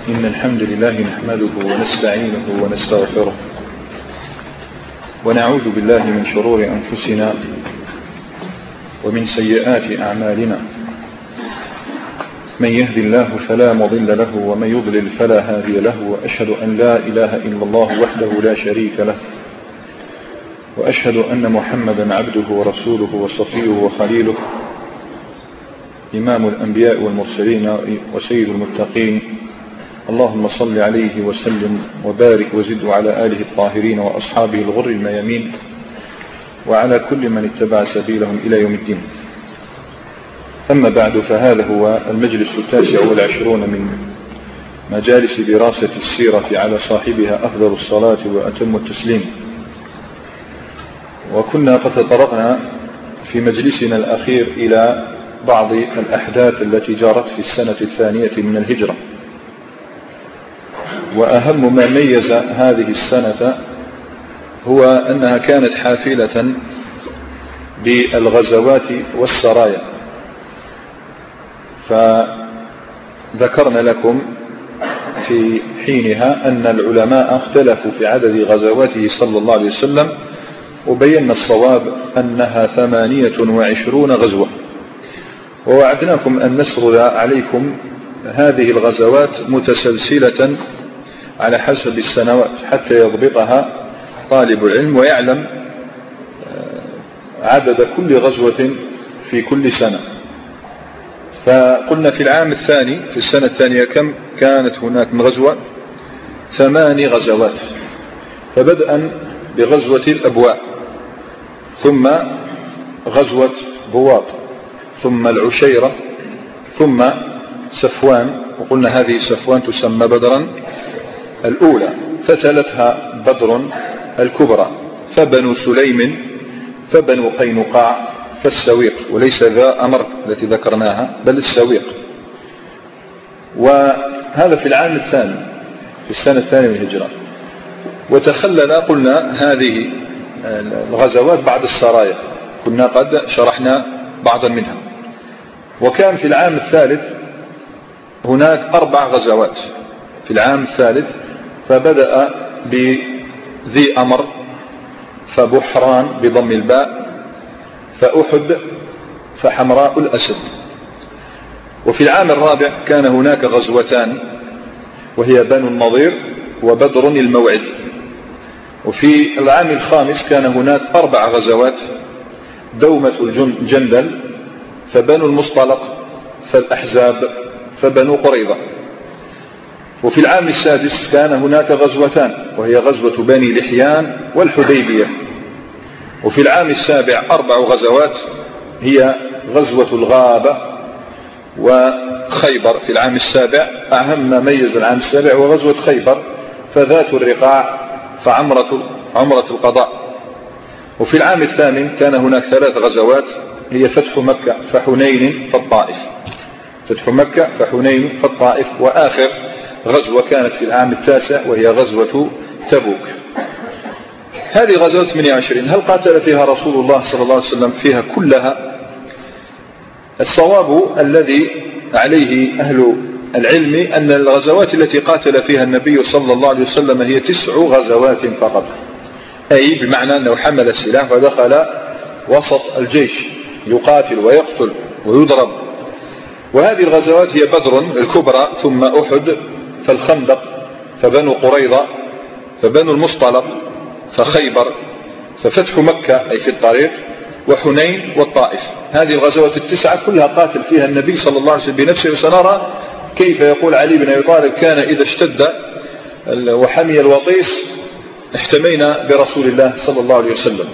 إن الحمد لله نحمده ونستعينه ونستغفره ونعوذ بالله من شرور أنفسنا ومن سيئات أعمالنا. من يهد الله فلا مضل له ومن يضلل فلا هادي له، وأشهد أن لا إله إلا الله وحده لا شريك له، وأشهد أن محمدا عبده ورسوله وصفيه وخليله، إمام الأنبياء والمرسلين وسيد المتقين. اللهم صل عليه وسلم وبارك وزد على آله الطاهرين وأصحابه الغر الميامين وعلى كل من اتبع سبيلهم إلى يوم الدين. أما بعد، فهذا هو المجلس 29 من مجالس دراسة السيرة على صاحبها أفضل الصلاة وأتم التسليم. وكنا قد تطرقنا في مجلسنا الأخير إلى بعض الأحداث التي جرت في السنة 2 من الهجرة، وأهم ما ميز هذه السنة هو أنها كانت حافلة بالغزوات والسرايا. فذكرنا لكم في حينها أن العلماء اختلفوا في عدد غزواته صلى الله عليه وسلم، وبينا الصواب أنها 28 غزوة. ووعدناكم أن نسرد عليكم هذه الغزوات متسلسلة على حسب السنوات حتى يضبطها طالب العلم ويعلم عدد كل غزوة في كل سنة. فقلنا في العام الثاني في السنة الثانية كم كانت هناك من غزوة؟ 8 غزوات. فبدءا بغزوة الأبواء، ثم غزوة بواط، ثم العشيرة، ثم سفوان. وقلنا هذه سفوان تسمى بدرا الأولى، فتلتها بدر الكبرى، فبنو سليم، فبنو قينقاع، فالسويق، وليس ذا أمر التي ذكرناها بل السويق. وهذا في العام الثاني في السنة الثانية من الهجرة. وتخلل قلنا هذه الغزوات بعد السرايا، كنا قد شرحنا بعضا منها. وكان في العام الثالث هناك 4 غزوات في العام الثالث، فبدأ بذي أمر، فبحران بضم الباء، فأحد، فحمراء الأسد. وفي العام الرابع كان هناك غزوتان، وهي بنو النضير وبدر الموعد. وفي العام الخامس كان هناك 4 غزوات، دومة الجندل، فبنو المصطلق، فالأحزاب، فبنو قريظة. وفي العام السادس كان هناك غزوتان، وهي غزوة بني لحيان والحديبية. وفي العام السابع 4 غزوات، هي غزوة الغابة وخيبر. في العام السابع أهم ما ميز العام السابع وغزوة خيبر، فذات الرقاع، فعمرة القضاء. وفي العام الثامن كان هناك 3 غزوات، هي فتح مكة، فحنين، فالطائف. فتح مكة، فحنين، فالطائف. وآخر غزوة كانت في العام التاسع، وهي غزوة تبوك. هذه غزوة 28 هل قاتل فيها رسول الله صلى الله عليه وسلم فيها كلها؟ الصواب الذي عليه أهل العلم أن الغزوات التي قاتل فيها النبي صلى الله عليه وسلم هي 9 غزوات فقط، أي بمعنى أنه حمل السلاح ودخل وسط الجيش يقاتل ويقتل ويضرب. وهذه الغزوات هي بدر الكبرى، ثم أحد، فالخندق، فبنو قريظة، فبنو المصطلق، فخيبر، ففتح مكة أي في الطريق، وحنين، والطائف. هذه الغزوات 9 كلها قاتل فيها النبي صلى الله عليه وسلم بنفسه. وسنرى كيف يقول علي بن أبي طالب: كان إذا اشتد وحمي الوطيس احتمينا برسول الله صلى الله عليه وسلم.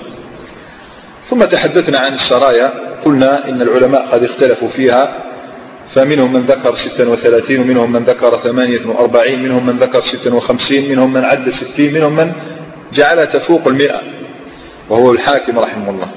ثم تحدثنا عن السرايا، قلنا إن العلماء قد اختلفوا فيها، فمنهم من ذكر 36، ومنهم من ذكر 48، منهم من ذكر 56، منهم من عد 60، منهم من جعلها تفوق 100، وهو الحاكم رحمه الله.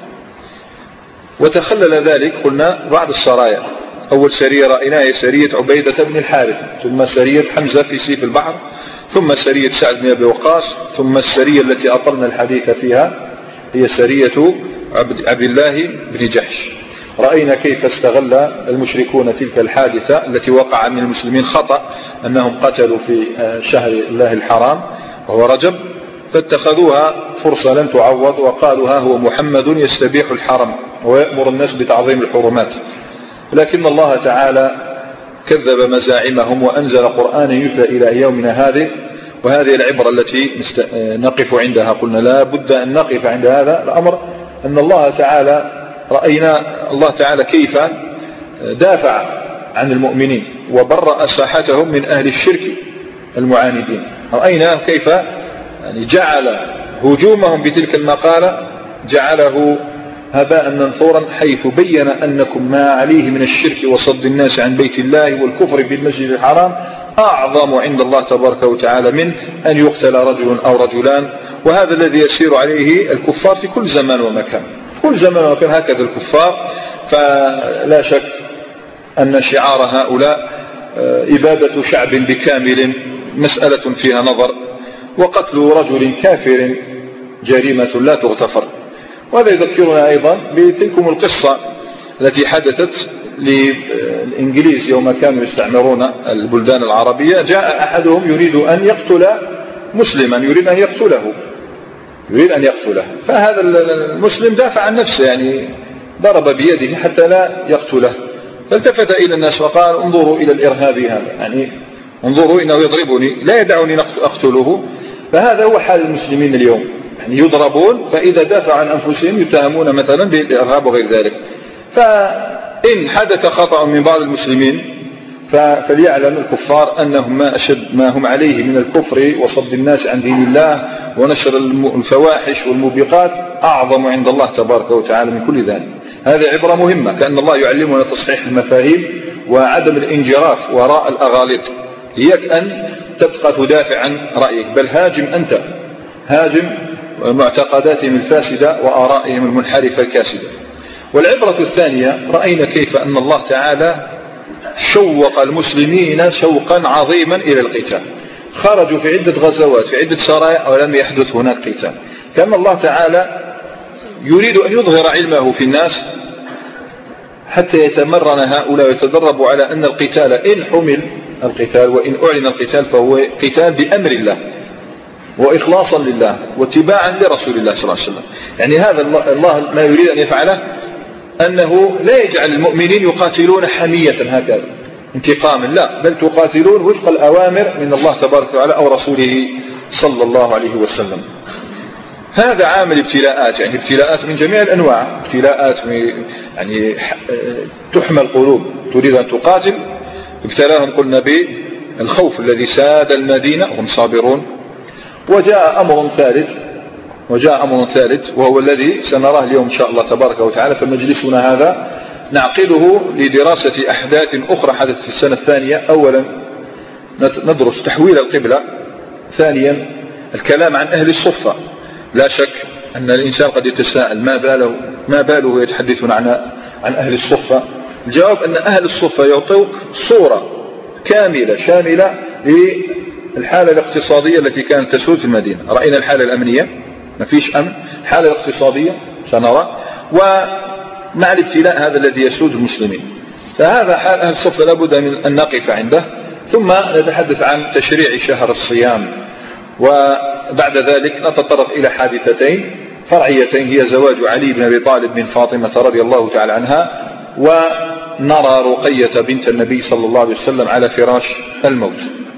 وتخلل ذلك قلنا بعض السرايا. أول سرية رأيناها هي سرية عبيدة بن الحارث، ثم سرية حمزة في سيف البحر، ثم سرية سعد بن أبي وقاص، ثم السرية التي أطلنا الحديث فيها هي سرية عبد الله بن جحش. رأينا كيف استغل المشركون تلك الحادثة التي وقع من المسلمين خطأ أنهم قتلوا في شهر الله الحرام وهو رجب، فاتخذوها فرصة لن تعوض وقالوا ها هو محمد يستبيح الحرم ويأمر الناس بتعظيم الحرمات. لكن الله تعالى كذب مزاعمهم وأنزل قرآنا يتلى إلى يومنا هذه، وهذه العبرة التي نقف عندها. قلنا لا بد أن نقف عند هذا الأمر، أن الله تعالى رأينا الله تعالى كيف دافع عن المؤمنين وبرأ ساحتهم من أهل الشرك المعاندين. رأينا كيف يعني جعل هجومهم بتلك المقالة جعله هباء منثورا، حيث بين أنكم ما عليه من الشرك وصد الناس عن بيت الله والكفر بالمسجد الحرام أعظم عند الله تبارك وتعالى من أن يقتل رجل أو رجلان. وهذا الذي يسير عليه الكفار في كل زمان ومكان، في كل زمان ومكان هكذا الكفار. فلا شك أن شعار هؤلاء إبادة شعب بكامل مسألة فيها نظر، وقتل رجل كافر جريمة لا تغتفر. وهذا يذكرنا أيضا بتلكم القصة التي حدثت للإنجليز يوم كانوا يستعمرون البلدان العربية. جاء أحدهم يريد أن يقتل مسلما، يريد أن يقتله، فهذا المسلم دافع عن نفسه، يعني ضرب بيده حتى لا يقتله، فالتفت إلى الناس وقال انظروا إلى الإرهابي هذا، يعني انظروا إنه يضربني لا يدعني أقتله. فهذا هو حال المسلمين اليوم، يعني يضربون، فإذا دافع عن أنفسهم يتهمون مثلا بالإرهاب وغير ذلك. فإن حدث خطأ من بعض المسلمين فليعلم الكفار أنهم ما أشد ما هم عليه من الكفر وصد الناس عن دين الله ونشر الفواحش والموبقات أعظم عند الله تبارك وتعالى من كل ذلك. هذه عبرة مهمة، كأن الله يعلمنا تصحيح المفاهيم وعدم الانجراف وراء الأغاليط. إياك أن تبقى تدافع عن رأيك، بل هاجم أنت، هاجم معتقداتهم الفاسدة وآرائهم المنحرفة الكاسدة. والعبرة الثانية، رأينا كيف أن الله تعالى شوق المسلمين شوقا عظيما إلى القتال. خرجوا في عدة غزوات في عدة سرايا ولم يحدث هناك قتال، كأن الله تعالى يريد أن يظهر علمه في الناس حتى يتمرن هؤلاء ويتدربوا على أن القتال إن حمل القتال وإن أعلن القتال فهو قتال بأمر الله وإخلاصا لله واتباعا لرسول الله صلى الله عليه وسلم. يعني هذا الله ما يريد أن يفعله أنه لا يجعل المؤمنين يقاتلون حمية هكذا انتقاما، لا، بل تقاتلون وفق الأوامر من الله تبارك وتعالى أو رسوله صلى الله عليه وسلم. هذا عامل ابتلاءات، يعني ابتلاءات من جميع الأنواع، ابتلاءات يعني تحمى القلوب، تريد أن تقاتل. ابتلاهم قلنا بالخوف الذي ساد المدينة وهم صابرون. وجاء أمر ثالث وهو الذي سنراه اليوم إن شاء الله تبارك وتعالى. فمجلسنا هذا نعقده لدراسة أحداث أخرى حدثت في السنة الثانية. أولا ندرس تحويل القبلة، ثانيا الكلام عن أهل الصفة. لا شك أن الإنسان قد يتساءل ما باله يتحدثون عن أهل الصفة. الجواب أن أهل الصفة يعطوك صورة كاملة شاملة للحالة الاقتصادية التي كانت تسود في المدينة. رأينا الحالة الأمنية، ما فيش أمن، الحالة الاقتصادية سنرى، ومع الابتلاء هذا الذي يسود المسلمين. فهذا حال أهل الصفة لابد من أن نقف عنده. ثم نتحدث عن تشريع شهر الصيام، وبعد ذلك نتطرق إلى حادثتين فرعيتين، هي زواج علي بن أبي طالب من فاطمة رضي الله تعالى عنها، ونرى رقية بنت النبي صلى الله عليه وسلم على فراش الموت.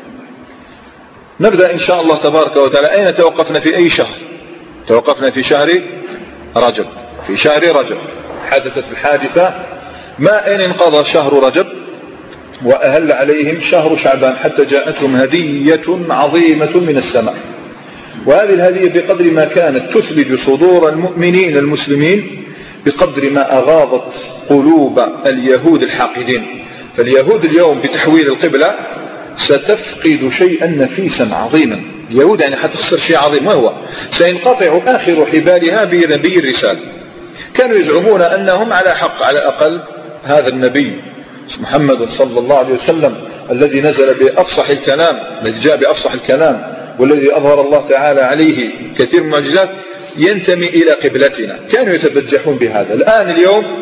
نبدأ إن شاء الله تبارك وتعالى. أين توقفنا في أي شهر؟ توقفنا في شهر رجب. في شهر رجب حدثت الحادثة، ما أن انقضى شهر رجب وأهل عليهم شهر شعبان حتى جاءتهم هدية عظيمة من السماء. وهذه الهدية بقدر ما كانت تثلج صدور المؤمنين المسلمين بقدر ما أغاضت قلوب اليهود الحاقدين. فاليهود اليوم بتحويل القبلة ستفقد شيئا نفيسا عظيما. اليهود يعني حتخسر شيء عظيم، وهو سينقطع آخر حبالها بنبي الرسالة. كانوا يزعمون أنهم على حق، على الأقل هذا النبي محمد صلى الله عليه وسلم الذي نزل بأفصح الكلام، الذي جاء بأفصح الكلام والذي أظهر الله تعالى عليه كثير من المعجزات، ينتمي إلى قبلتنا. كانوا يتبجحون بهذا. الآن اليوم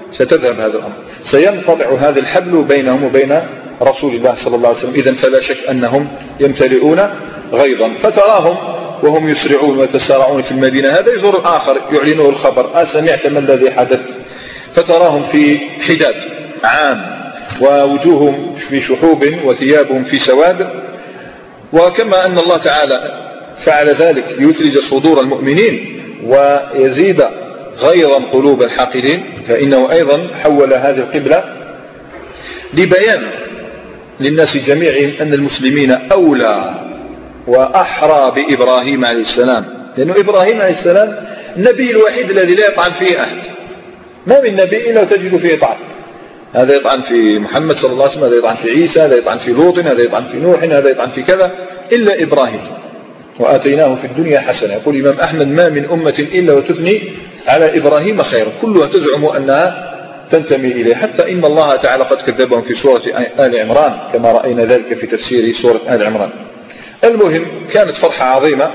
ستذهب هذا الأمر، سينقطع هذا الحبل بينهم وبين رسول الله صلى الله عليه وسلم. إذن فلا شك أنهم يمتلئون غيظا. فتراهم وهم يسرعون ويتسارعون في المدينة، هذا يزور الآخر يعلنه الخبر: سمعت ما الذي حدث؟ فتراهم في حداد عام، ووجوههم في شحوب وثيابهم في سواد. وكما أن الله تعالى فعل ذلك ليثلج صدور المؤمنين ويزيد غيظا قلوب الحاقدين، فإنه أيضا حول هذه القبلة لبيان للناس جميعهم أن المسلمين أولى وأحرى بإبراهيم عليه السلام، لأنه إبراهيم عليه السلام النبي الوحيد الذي لا يطعن فيه أحد. ما من نبي إلا تجد فيه طعن، هذا يطعن في محمد صلى الله عليه وسلم، هذا يطعن في عيسى، هذا يطعن في لوط، هذا يطعن في نوح، هذا يطعن في كذا، إلا إبراهيم وآتيناه في الدنيا حسنة. يقول الإمام أحمد: ما من أمة إلا وتثني على إبراهيم خيرا، كلها تزعم أنها تنتمي إليه، حتى إن الله تعالى قد كذبهم في سورة آل عمران كما رأينا ذلك في تفسير سورة آل عمران. المهم، كانت فرحة عظيمة،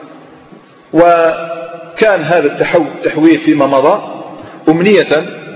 وكان هذا التحويل فيما مضى أمنية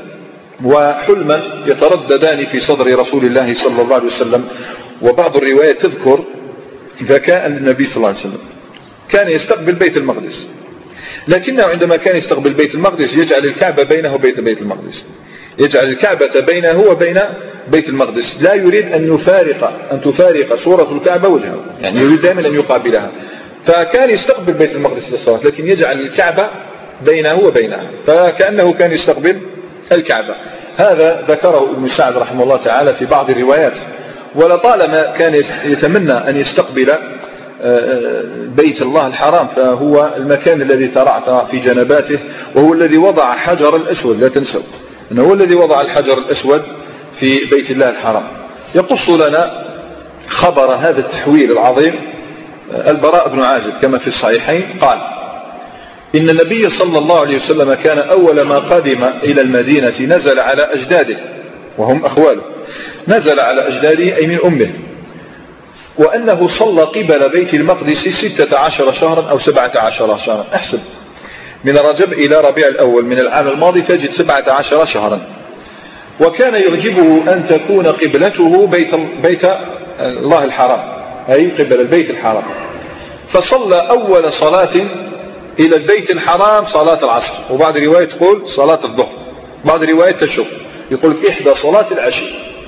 وحلما يترددان في صدر رسول الله صلى الله عليه وسلم. وبعض الروايات تذكر ذكاء النبي صلى الله عليه وسلم كان يستقبل بيت المقدس، لكنه عندما كان يستقبل بيت المقدس يجعل الكعبة بينه وبين بيت المقدس، يجعل الكعبة بينه وبين بيت المقدس، لا يريد أن تفارق صورة الكعبة وجهه، يعني يريد دائما أن يقابلها. فكان يستقبل بيت المقدس للصلاة، لكن يجعل الكعبة بينه وبينها، فكأنه كان يستقبل الكعبة. هذا ذكره ابن سعد رحمه الله تعالى في بعض الروايات. ولطالما كان يتمنى أن يستقبل بيت الله الحرام، فهو المكان الذي ترعرع في جنباته، وهو الذي وضع حجر الأسود، لا تنسوا أنه هو الذي وضع الحجر الأسود في بيت الله الحرام. يقص لنا خبر هذا التحويل العظيم البراء بن عازب كما في الصحيحين قال: إن النبي صلى الله عليه وسلم كان أول ما قدم إلى المدينة نزل على أجداده وهم أخواله، نزل على أجداده أي من أمه، وأنه صلى قبل بيت المقدس 16 شهرا أو 17 شهرا. أحسب من رجب إلى ربيع الأول من العام الماضي تجد 17 شهرا. وكان يعجبه أن تكون قبلته بيت الله الحرام، أي قبل البيت الحرام. فصلى أول صلاة إلى البيت الحرام صلاة العصر، وبعض رواية تقول صلاة الظهر، بعض رواية تشوف يقول إحدى صلاة العشي.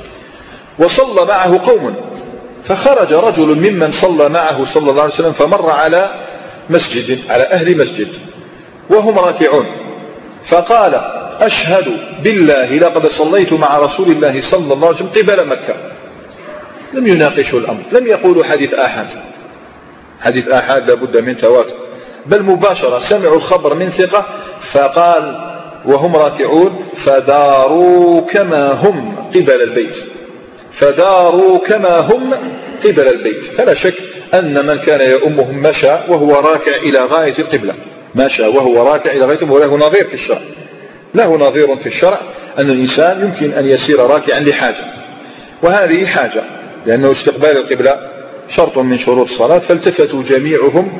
وصلى معه قوم، فخرج رجل ممن صلى معه صلى الله عليه وسلم فمر على مسجد، على أهل مسجد وهم راكعون، فقال: أشهد بالله لقد صليت مع رسول الله صلى الله عليه وسلم قبل مكة. لم يناقشوا الأمر، لم يقولوا حديث آحاد، حديث آحاد لابد من تواتر، بل مباشرة سمعوا الخبر من ثقة، فقال وهم راكعون: فداروا كما هم قبل البيت، فداروا كما هم قبل البيت. فلا شك أن من كان يؤمهم مشى وهو راكع إلى غاية القبلة، مشى وهو راكع إلى غاية القبلة، وله نظير في الشرع، له نظير في الشرع أن الإنسان يمكن أن يسير راكعا لحاجة، وهذه حاجة، لأنه استقبال القبلة شرط من شروط الصلاة. فالتفتوا جميعهم،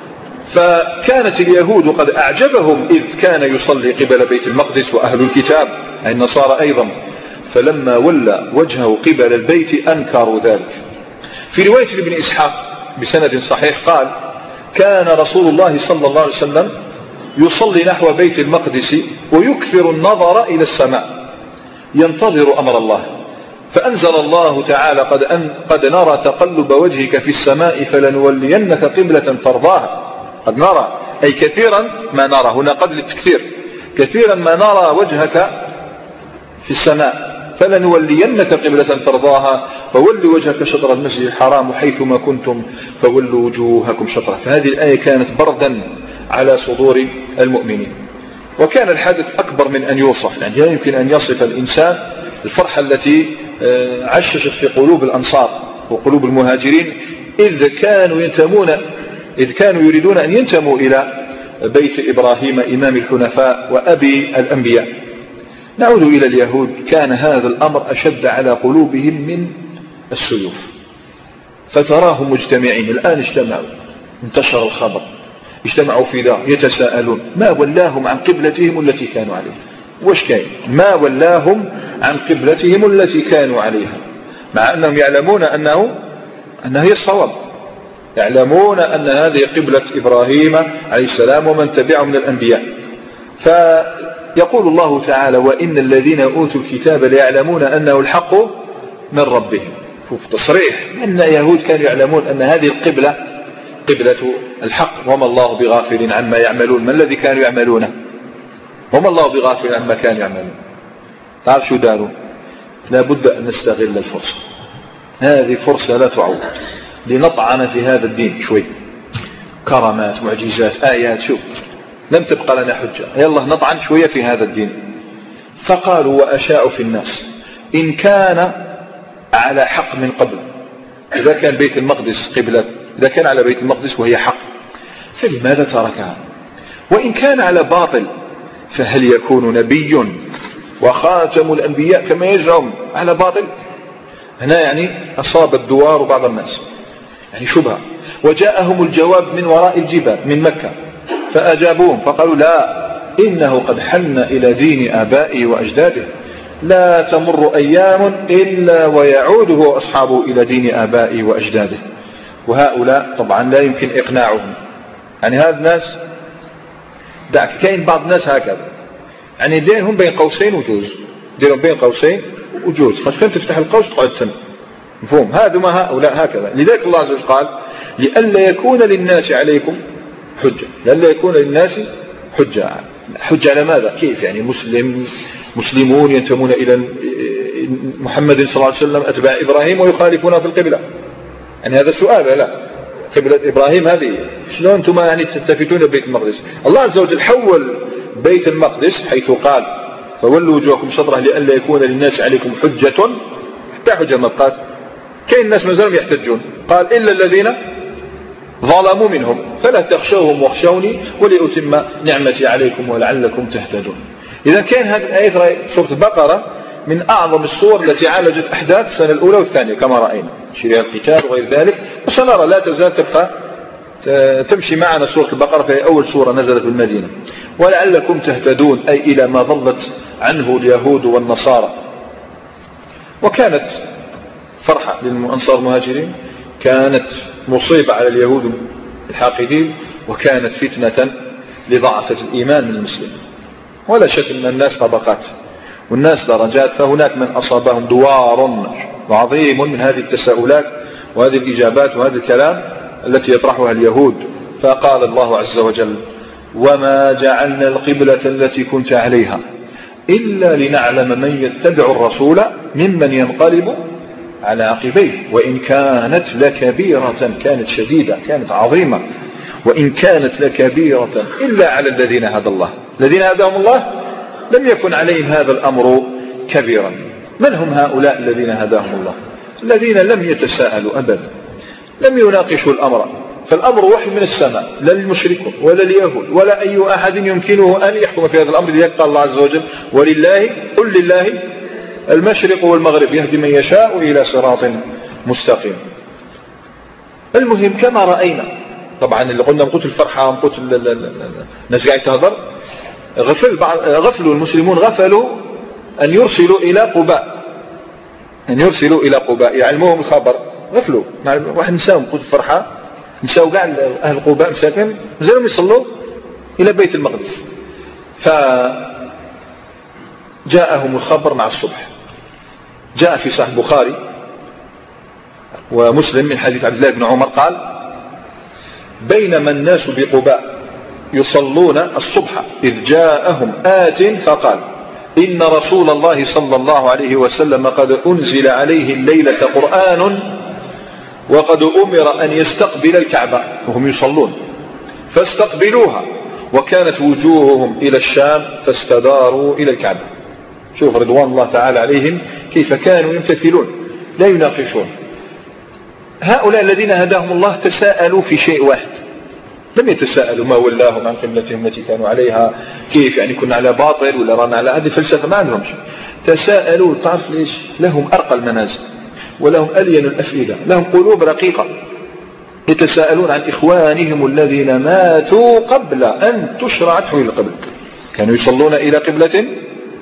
فكانت اليهود قد أعجبهم إذ كان يصلي قبل بيت المقدس، وأهل الكتاب أي النصارى أيضا، فلما ولى وجهه قبل البيت أنكروا ذلك. في رواية ابن إسحاق بسند صحيح قال: كان رسول الله صلى الله عليه وسلم يصلي نحو بيت المقدس ويكثر النظر إلى السماء ينتظر أمر الله، فأنزل الله تعالى: قد نرى تقلب وجهك في السماء فلنولينك قبلة ترضاها. قد نرى أي كثيرا ما نرى، هنا قد للتكثير، كثيرا ما نرى وجهك في السماء، فلنولينك قبلة ترضاها فولوا وجهك شطر المسجد الحرام وحيثما كنتم فولوا وجوهكم شطره. فهذه الآية كانت بردا على صدور المؤمنين. وكان الحدث أكبر من أن يوصف، يعني لا يمكن أن يصف الإنسان الفرحة التي عششت في قلوب الأنصار وقلوب المهاجرين إذ كانوا يريدون أن ينتموا إلى بيت إبراهيم إمام الحنفاء وأبي الأنبياء. نعود إلى اليهود، كان هذا الأمر أشد على قلوبهم من السيوف، فتراهم مجتمعين. الآن اجتمعوا، انتشر الخبر، اجتمعوا في دار يتساءلون ما ولاهم عن قبلتهم التي كانوا عليها، واش كاين؟ ما ولاهم عن قبلتهم التي كانوا عليها، مع أنهم يعلمون أنها هي الصواب، يعلمون أن هذه قبلة إبراهيم عليه السلام ومن تبعه من الأنبياء. فيقول الله تعالى: وإن الذين أوتوا الكتاب ليعلمون أنه الحق من ربهم. شوف تصريح أن يهود كانوا يعلمون أن هذه القبلة قبلة الحق، وما الله بغافل عما يعملون. ما الذي كانوا يعملونه؟ وما الله بغافل عما كانوا يعملون. تعرف شو داروا؟ لا بد أن نستغل الفرصة، هذه فرصة لا تعوض، لنطعن في هذا الدين شوي، كرامات، معجزات، آيات. شوف لم تبقى لنا حجة، يلا نطعن شوية في هذا الدين. فقالوا وأشاءوا في الناس إن كان على حق من قبل، إذا كان بيت المقدس قبلة، إذا كان على بيت المقدس وهي حق فلماذا تركها؟ وإن كان على باطل فهل يكون نبي وخاتم الأنبياء كما يزعم على باطل؟ هنا يعني أصاب الدوار بعض الناس، يعني شبهة. وجاءهم الجواب من وراء الجبال من مكة فأجابوهم فقالوا: لا، إنه قد حن إلى دين آبائه وأجداده، لا تمر أيام إلا ويعود هو أصحابه إلى دين آبائه وأجداده. وهؤلاء طبعا لا يمكن إقناعهم، يعني هذا الناس دعك، كاين بعض الناس هكذا، يعني دينهم بين قوسين وجوز، دينهم بين قوسين وجوز، خاص كنت تفتح القوس تقعد تم، مفهوم؟ هؤلاء هكذا. لذلك الله عز وجل قال: لئلا يكون للناس عليكم حجة، لئلا يكون للناس حجة على ماذا؟ كيف يعني مسلمون ينتمون إلى محمد صلى الله عليه وسلم أتباع إبراهيم ويخالفون في القبلة؟ يعني هذا سؤال. لا، قبلة إبراهيم هذه شلون أنتم يعني تلتفتون ببيت المقدس؟ الله عز وجل حول بيت المقدس حيث قال: فولوا وجوهكم شطره لئلا يكون للناس عليكم حجة، حتى حجة ما بقات، كاين الناس ما زالوا يحتجون، قال: إلا الذين ظلموا منهم فلا تخشوهم واخشوني ولأتم نعمتي عليكم ولعلكم تهتدون. إذا كان هذه الآية سورة البقرة من أعظم الصور التي عالجت أحداث السنة الأولى والثانية كما رأينا، شريعة القتال وغير ذلك، وسنرى لا تزال تبقى تمشي معنا سورة البقرة، فهي أول سورة نزلت بالمدينة. ولعلكم تهتدون أي إلى ما ضلت عنه اليهود والنصارى. وكانت فرحة للأنصار المهاجرين، كانت مصيبة على اليهود الحاقدين، وكانت فتنة لضعفة الإيمان من المسلمين. ولا شك أن الناس طبقات والناس درجات، فهناك من أصابهم دوار عظيم من هذه التساؤلات وهذه الإجابات وهذا الكلام التي يطرحها اليهود. فقال الله عز وجل: وما جعلنا القبلة التي كنت عليها إلا لنعلم من يتبع الرسول ممن ينقلب على عقبيه وإن كانت لكبيرة، كانت شديدة، كانت عظيمة، وإن كانت لكبيرة إلا على الذين هدى الله، الذين هداهم الله لم يكن عليهم هذا الأمر كبيرا. من هم هؤلاء الذين هداهم الله؟ الذين لم يتساءلوا أبدا، لم يناقشوا الأمر، فالأمر وحي من السماء، لا للمشركون ولا اليهود ولا أي أحد يمكنه أن يحكم في هذا الأمر. لذلك قال الله عز وجل: ولله قل لله المشرق والمغرب يهدي من يشاء إلى صراط مستقيم. المهم كما رأينا طبعا اللي قلنا قلت الفرحة قلت الناس قاعد تهضر، غفلوا المسلمون، غفلوا أن يرسلوا إلى قباء، يعلموهم الخبر، غفلوا. واحد نساهم قلت الفرحة، نساو قاع أهل قباء مساكن مازالوا يصلوا إلى بيت المقدس. فجاءهم الخبر مع الصبح. جاء في صحيح البخاري ومسلم من حديث عبد الله بن عمر قال: بينما الناس بقباء يصلون الصبح إذ جاءهم آت فقال: إن رسول الله صلى الله عليه وسلم قد أنزل عليه الليلة قرآن وقد أمر أن يستقبل الكعبة، وهم يصلون فاستقبلوها، وكانت وجوههم إلى الشام فاستداروا إلى الكعبة. شوف رضوان الله تعالى عليهم كيف كانوا يمتثلون لا يناقشون. هؤلاء الذين هداهم الله تساءلوا في شيء واحد، لم يتساءلوا ما ولاهم عن قبلتهم التي كانوا عليها، كيف يعني كنا على باطل ولا رانا على هذه الفلسفة، ما عندهمش. تساءلوا، تعرف ليش؟ لهم أرقى المنازل ولهم ألين الأفئدة، لهم قلوب رقيقة، يتساءلون عن إخوانهم الذين ماتوا قبل أن تشرع تحويل القبلة. كانوا يصلون إلى قبلة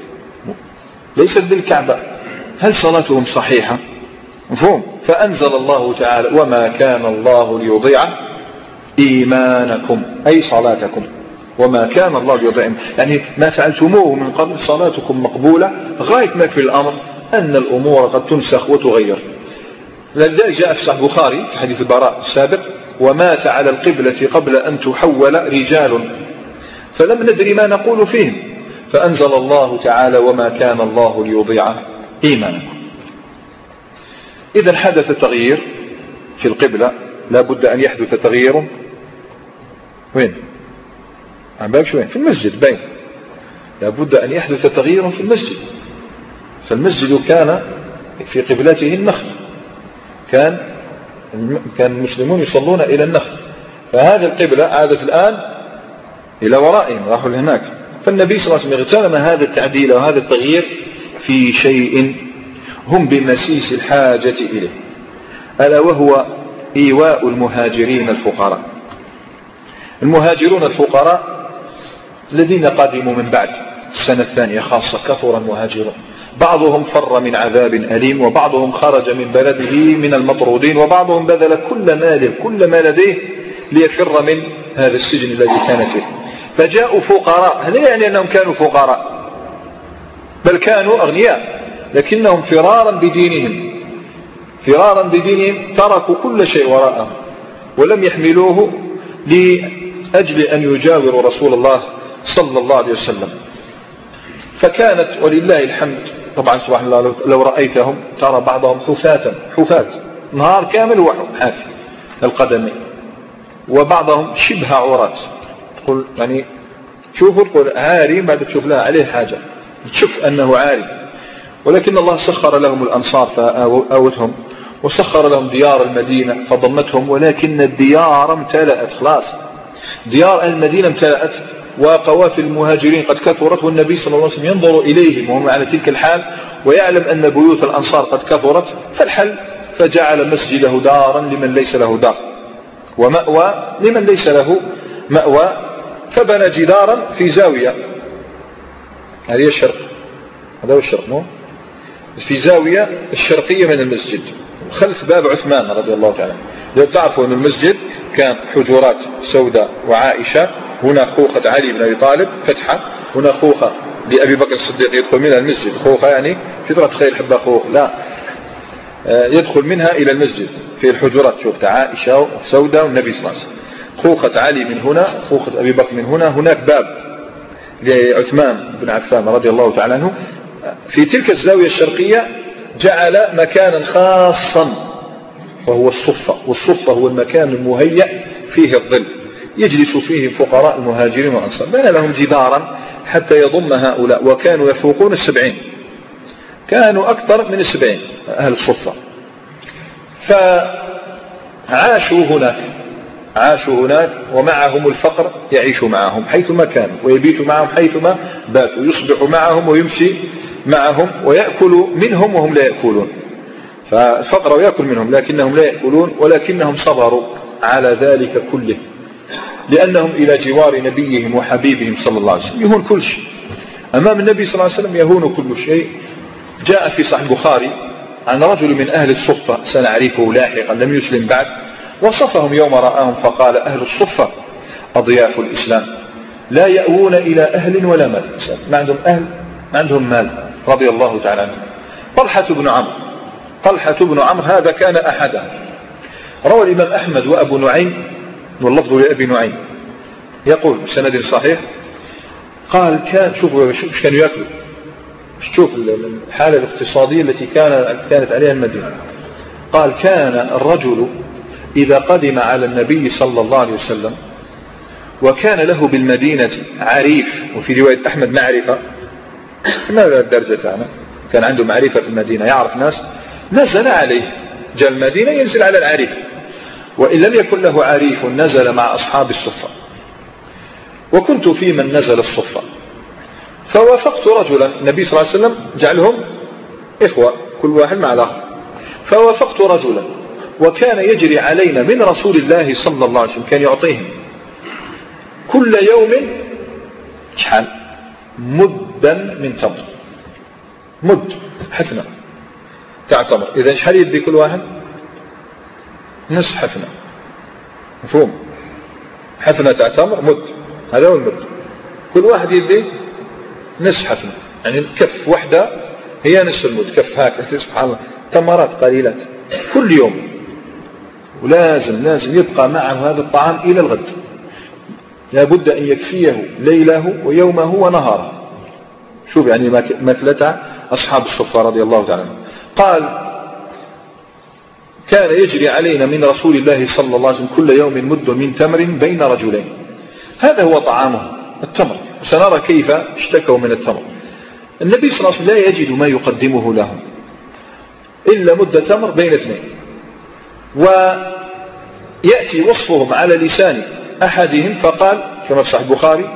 ليست بالكعبة. هل صلاتهم صحيحة؟ مفهوم. فأنزل الله تعالى وما كان الله ليضيع إيمانكم أي صلاتكم، وما كان الله ليضيع، يعني ما فعلتموه من قبل صلاتكم مقبولة، غاية ما في الأمر أن الأمور قد تنسخ وتغير. لذلك جاء في صحيح البخاري في حديث البراء السابق: ومات على القبلة قبل أن تحول رجال فلم ندري ما نقول فيهم، فأنزل الله تعالى وما كان الله ليضيع إيمانكم. إذا حدث تغيير في القبلة، لا بد أن يحدث تغيير وين؟ عن باب شوين في المسجد باين، لا بد أن يحدث تغيير في المسجد. فالمسجد كان في قبلته النخل، كان المسلمون يصلون إلى النخل، فهذه القبلة عادت الآن إلى ورائهم، راحوا لهناك. فالنبي صلى الله عليه وسلم اغتنم هذا التعديل وهذا التغيير في شيء هم بمسيس الحاجة إليه، ألا وهو إيواء المهاجرين الفقراء. المهاجرون الفقراء الذين قدموا من بعد السنة الثانية خاصة كثر المهاجرون، بعضهم فر من عذاب أليم، وبعضهم خرج من بلده من المطرودين، وبعضهم بذل كل ما لديه ليفر من هذا السجن الذي كان فيه. فجاءوا فقراء، هل يعني أنهم كانوا فقراء؟ بل كانوا أغنياء، لكنهم فرارا بدينهم تركوا كل شيء وراءهم ولم يحملوه لأجل أن يجاوروا رسول الله صلى الله عليه وسلم. فكانت ولله الحمد طبعا سبحان الله لو رأيتهم ترى بعضهم حفاة نهار كامل وحافي القدمين، وبعضهم شبه عورات، تقول يعني تشوفوا تقول عاري، بعد تشوف لها عليه حاجة تشك أنه عاري، ولكن الله سخر لهم الأنصار فآوتهم، وسخر لهم ديار المدينة فضمتهم، ولكن الديار امتلأت خلاص، ديار المدينة امتلأت، وقوافل المهاجرين قد كثرت، والنبي صلى الله عليه وسلم ينظر إليهم وهم على تلك الحال ويعلم أن بيوت الأنصار قد كثرت، فالحل فجعل مسجده دارا لمن ليس له دار ومأوى لمن ليس له مأوى، فبنى جدارا في زاوية، هذه الشرق، هذا هو الشرق مو في زاوية الشرقية من المسجد خلف باب عثمان رضي الله تعالى. لو تعرفوا أن المسجد كان حجرات سوداء وعائشة، هنا خوخة علي بن أبي طالب فتحة، هنا خوخة لأبي بكر الصديق يدخل منها المسجد، خوخة يعني في طرف تخيل حبة خوخ، لا يدخل منها إلى المسجد في الحجرات، شوفت عائشة وسوداء والنبي صلى الله عليه وسلم، خوخة علي من هنا، خوخة أبي بكر من هنا، هناك باب لعثمان بن عفان رضي الله تعالى عنه. في تلك الزاوية الشرقية جعل مكانا خاصا وهو الصفة، والصفة هو المكان المهيأ فيه الظل يجلس فيه فقراء المهاجرين والأنصار، بنى لهم جدارا حتى يضم هؤلاء، وكانوا يفوقون 70، كانوا أكثر من 70 أهل الصفة. فعاشوا هناك ومعهم الفقر يعيش معهم حيثما كانوا، ويبيت معهم حيثما باتوا، يصبح معهم ويمشي معهم، ويأكل منهم وهم لا يأكلون، فالفقر يأكل منهم لكنهم لا يأكلون، ولكنهم صبروا على ذلك كله لأنهم إلى جوار نبيهم وحبيبهم صلى الله عليه وسلم، يهون كل شيء أمام النبي صلى الله عليه وسلم، يهون كل شيء. جاء في صحيح البخاري عن رجل من أهل الصفة سنعرفه لاحقا لم يسلم بعد، وصفهم يوم رآهم فقال: أهل الصفة أضياف الإسلام لا يأوون إلى أهل ولا مال، ما عندهم أهل ما عندهم مال، رضي الله تعالى عنه. طلحة بن عمرو هذا كان أحدهم، روى الإمام أحمد وأبو نعيم واللفظ لأبي نعيم يقول بسند صحيح قال شوفوا ايش كانوا يأكلوا، شوف الحالة الاقتصادية التي كانت عليها المدينة. قال: كان الرجل إذا قدم على النبي صلى الله عليه وسلم وكان له بالمدينة عريف، وفي رواية أحمد معرفة، ماذا الدرجة تاعنا، كان عنده معرفة في المدينة يعرف ناس، نزل عليه، جاء المدينة ينزل على العريف، وإن لم يكن له عريف نزل مع أصحاب الصفة، وكنت في من نزل الصفة، فوافقت رجلا، النبي صلى الله عليه وسلم جعلهم إخوة كل واحد مع الآخر، فوافقت رجلا وكان يجري علينا من رسول الله صلى الله عليه وسلم، كان يعطيهم كل يوم شحال مدا من تمر، مد حفنة تاع تمر. إذا شحال يدي كل واحد؟ نصف حفنة. مفهوم؟ حفنة تاع تمر مد، هذا هو المد. كل واحد يدي نصف حفنة، يعني كف واحدة هي نصف المد، كف هكذا. سبحان الله، تمرات قليلات كل يوم، ولازم يبقى معه هذا الطعام إلى الغد. لا بد أن يكفيه ليله ويومه ونهاره. شوف يعني ماكلة أصحاب الصفة رضي الله تعالى. قال: كان يجري علينا من رسول الله صلى الله عليه وسلم كل يوم مد من تمر بين رجلين. هذا هو طعامه التمر. وسنرى كيف اشتكوا من التمر. النبي صلى الله عليه وسلم لا يجد ما يقدمه لهم إلا مد تمر بين اثنين، ويأتي وصفهم على لسان أحدهم فقال كما في صحيح البخاري: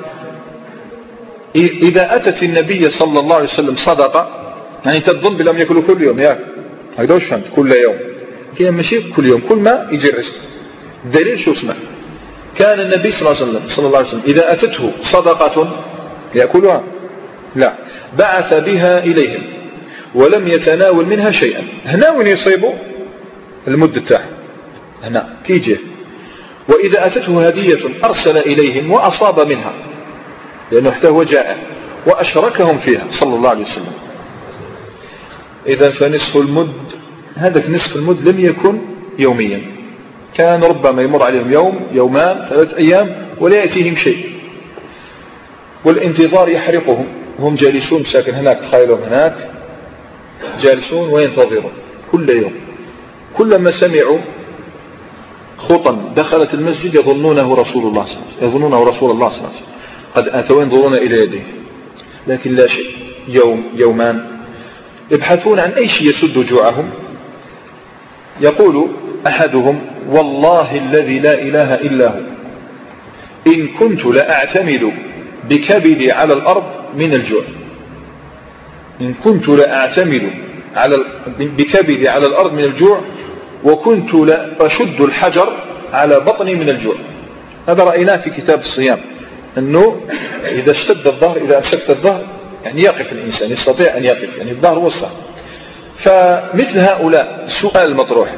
إذا أتت النبي صلى الله عليه وسلم صدقة، يعني تظن بلهم يأكلوا كل يوم، ياك هكذا وش فهمت؟ كل يوم كي ماشي كل يوم، كل ما يجي الرزق. الدليل شو اسمه؟ كان النبي صلى الله عليه وسلم إذا أتته صدقة يأكلها، لا، بعث بها إليهم ولم يتناول منها شيئا. هنا وين يصيبوا المد تاعه، هنا كي يجي. وإذا أتته هدية أرسل إليهم وأصاب منها، لأنه حتى هو جائع، وأشركهم فيها صلى الله عليه وسلم. إذا فنصف المد، هذا نصف المد لم يكن يوميا، كان ربما يمر عليهم يوم يومان 3 أيام ولا يأتيهم شيء، والانتظار يحرقهم. هم جالسون ساكن هناك، تخيلوا هناك جالسون وينتظرون كل يوم. كلما سمعوا خطا دخلت المسجد يظنونه رسول الله صلى الله عليه وسلم، قد أتوا ينظرون إلى يديه، لكن لا شيء. يوم يومان يبحثون عن أي شيء يسد جوعهم. يقول أحدهم: والله الذي لا إله إلا هو إن كنت لأعتمد بكبدي على الأرض من الجوع. إن كنت لأعتمد بكبدي على الأرض من الجوع، وكنت لأشد الحجر على بطني من الجوع. هذا رأيناه في كتاب الصيام، أنه إذا اشتد الظهر، إذا أمسكت الظهر، يعني يقف الإنسان، يستطيع أن يقف، يعني الظهر وسط. فمثل هؤلاء السؤال المطروح: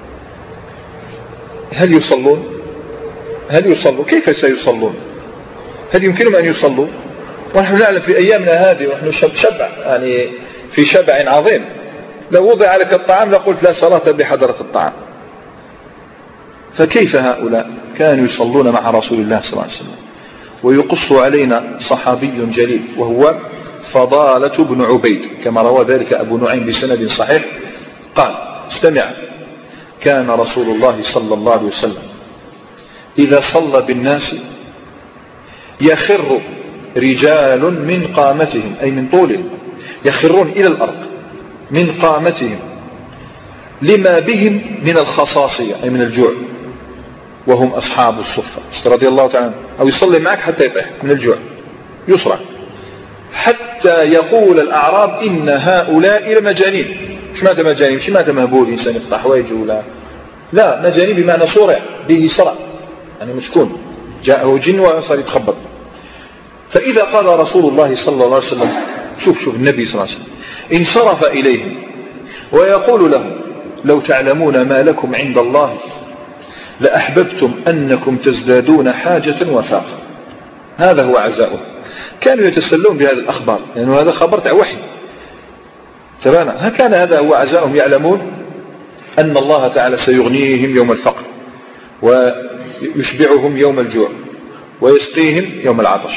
هل يصلون؟ كيف سيصلون؟ هل يمكنهم أن يصلوا؟ ونحن نعلم في أيامنا هذه ونحن شبع، يعني في شبع عظيم، لو وضع لك الطعام لقلت لا صلاة بحضرة الطعام. فكيف هؤلاء كانوا يصلون مع رسول الله صلى الله عليه وسلم؟ ويقص علينا صحابي جليل وهو فضالة بن عبيد، كما روى ذلك أبو نعيم بسند صحيح. قال: استمع: كان رسول الله صلى الله عليه وسلم إذا صلى بالناس يخر رجال من قامتهم، أي من طولهم، يخرون إلى الأرض من قامتهم، لما بهم من الخصاصية، أي من الجوع، وهم أصحاب الصفة رضي الله تعالى. أو يصلي معك حتى يطيح من الجوع، يصرع، حتى يقول الأعراب: إن هؤلاء لمجانين. مش ماذا مجانين؟ مش ماذا مهبول إنسان يقطع حوايجه، لا، مجانين بمعنى صرع به صرع، يعني مسكون جاءه جن وصار يتخبط. فإذا قال رسول الله صلى الله عليه وسلم، شوف النبي صلى الله عليه وسلم انصرف إليهم ويقول لهم: لو تعلمون ما لكم عند الله لأحببتم أنكم تزدادون حاجة وفاقة. هذا هو عزاؤه. كانوا يتسلون بهذه الأخبار، لأنه يعني هذا خبر تاع وحي ترانا. كان هذا هو عزاؤهم، يعلمون أن الله تعالى سيغنيهم يوم الفقر، ويشبعهم يوم الجوع، ويسقيهم يوم العطش.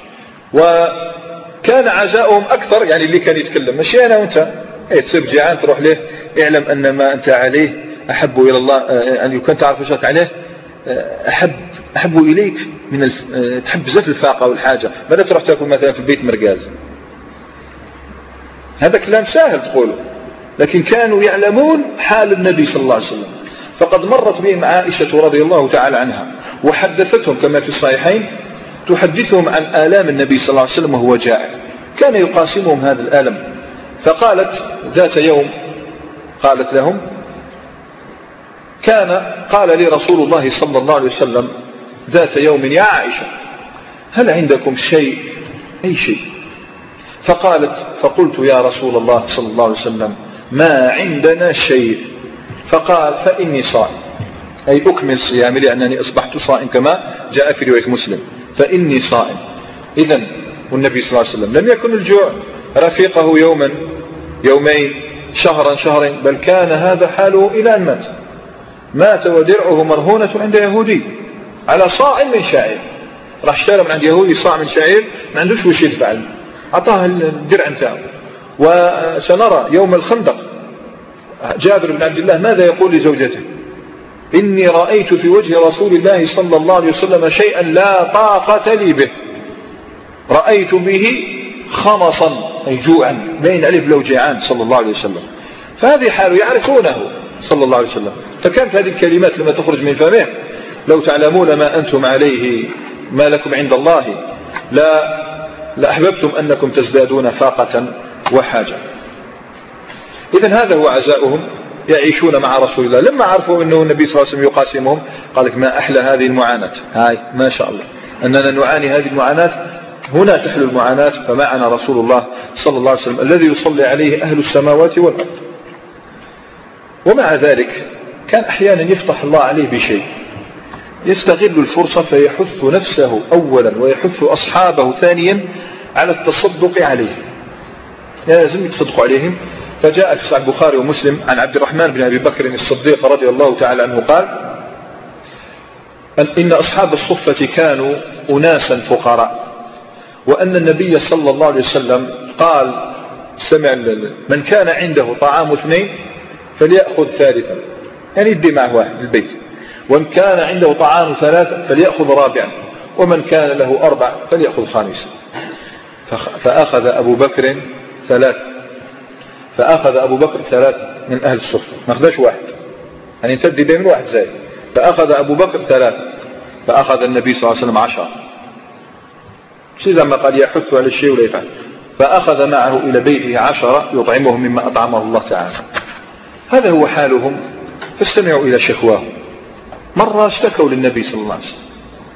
وكان عزاؤهم أكثر، يعني اللي كان يتكلم ماشي أنا وأنت، تسيب جيعان تروح له، اعلم أن ما أنت عليه أحب إلى الله، أن يكون تعرف وشك عليه أحب إليك من تحب بزاف الفاقة والحاجة. ماذا تروح تأكل مثلا في البيت مرقاز؟ هذا كلام سهل تقوله، لكن كانوا يعلمون حال النبي صلى الله عليه وسلم. فقد مرت بهم عائشة رضي الله تعالى عنها وحدثتهم كما في الصحيحين، تحدثهم عن آلام النبي صلى الله عليه وسلم وهو جائع، كان يقاسمهم هذا الألم. فقالت ذات يوم، قالت لهم: قال لي رسول الله صلى الله عليه وسلم ذات يوم: يا عائشة، هل عندكم شيء، أي شيء، فقلت يا رسول الله صلى الله عليه وسلم ما عندنا شيء. فقال فإني صائم، أي أكمل صيامي لأنني أصبحت صائم كما جاء في رواية مسلم، فإني صائم. إذن والنبي صلى الله عليه وسلم لم يكن الجوع رفيقه يوما يومين شهرا شهرين، بل كان هذا حاله إلى أن مات ودرعه مرهونة عند يهودي على صاع من شعير. راح اشترى من عند يهودي صاع من شعير، ما عندوش وش يدفع، أعطاه الدرع نتاعه. وسنرى يوم الخندق جابر بن عبد الله ماذا يقول لزوجته: إني رأيت في وجه رسول الله صلى الله عليه وسلم شيئا لا طاقة لي به، رأيت به خمصا أي جوعا، بين عليه بلو جيعان صلى الله عليه وسلم. فهذه حاله يعرفونه صلى الله عليه وسلم. فكانت هذه الكلمات لما تخرج من فمه: لو تعلمون ما أنتم عليه ما لكم عند الله لأحببتم أنكم تزدادون فاقة وحاجة. إذن هذا هو عزاؤهم، يعيشون مع رسول الله. لما عرفوا أنه النبي صلى الله عليه وسلم يقاسمهم قال لك ما أحلى هذه المعاناة، هاي ما شاء الله أننا نعاني هذه المعاناة، هنا تحلو المعاناة، فمعنا رسول الله صلى الله عليه وسلم الذي يصلي عليه أهل السماوات والأرض. ومع ذلك كان أحيانا يفتح الله عليه بشيء، يستغل الفرصة فيحث نفسه أولا ويحث أصحابه ثانيا على التصدق عليه، لازم يتصدقوا عليهم. فجاء في صحيح البخاري ومسلم عن عبد الرحمن بن أبي بكر الصديق رضي الله تعالى عنه قال: إن أصحاب الصفة كانوا أناسا فقراء، وأن النبي صلى الله عليه وسلم قال: سمع من كان عنده طعام 2 فليأخذ ثالثا، يعني يدي معه واحد البيت، ومن كان عنده طعام 3 فليأخذ رابعا، ومن كان له 4 فليأخذ خامسا. فأخذ أبو بكر 3، فأخذ أبو بكر 3 من أهل الصفة، ما أخذش واحد، يعني تدي بين واحد زي. فأخذ أبو بكر 3، فأخذ النبي صلى الله عليه وسلم 10. شيء زي ما قال يحث على الشيء ولا يفعل. فأخذ معه إلى بيته 10 يطعمهم مما أطعمه الله تعالى. هذا هو حالهم. فاستمعوا إلى شكواهم. مرة اشتكوا للنبي صلى الله عليه وسلم.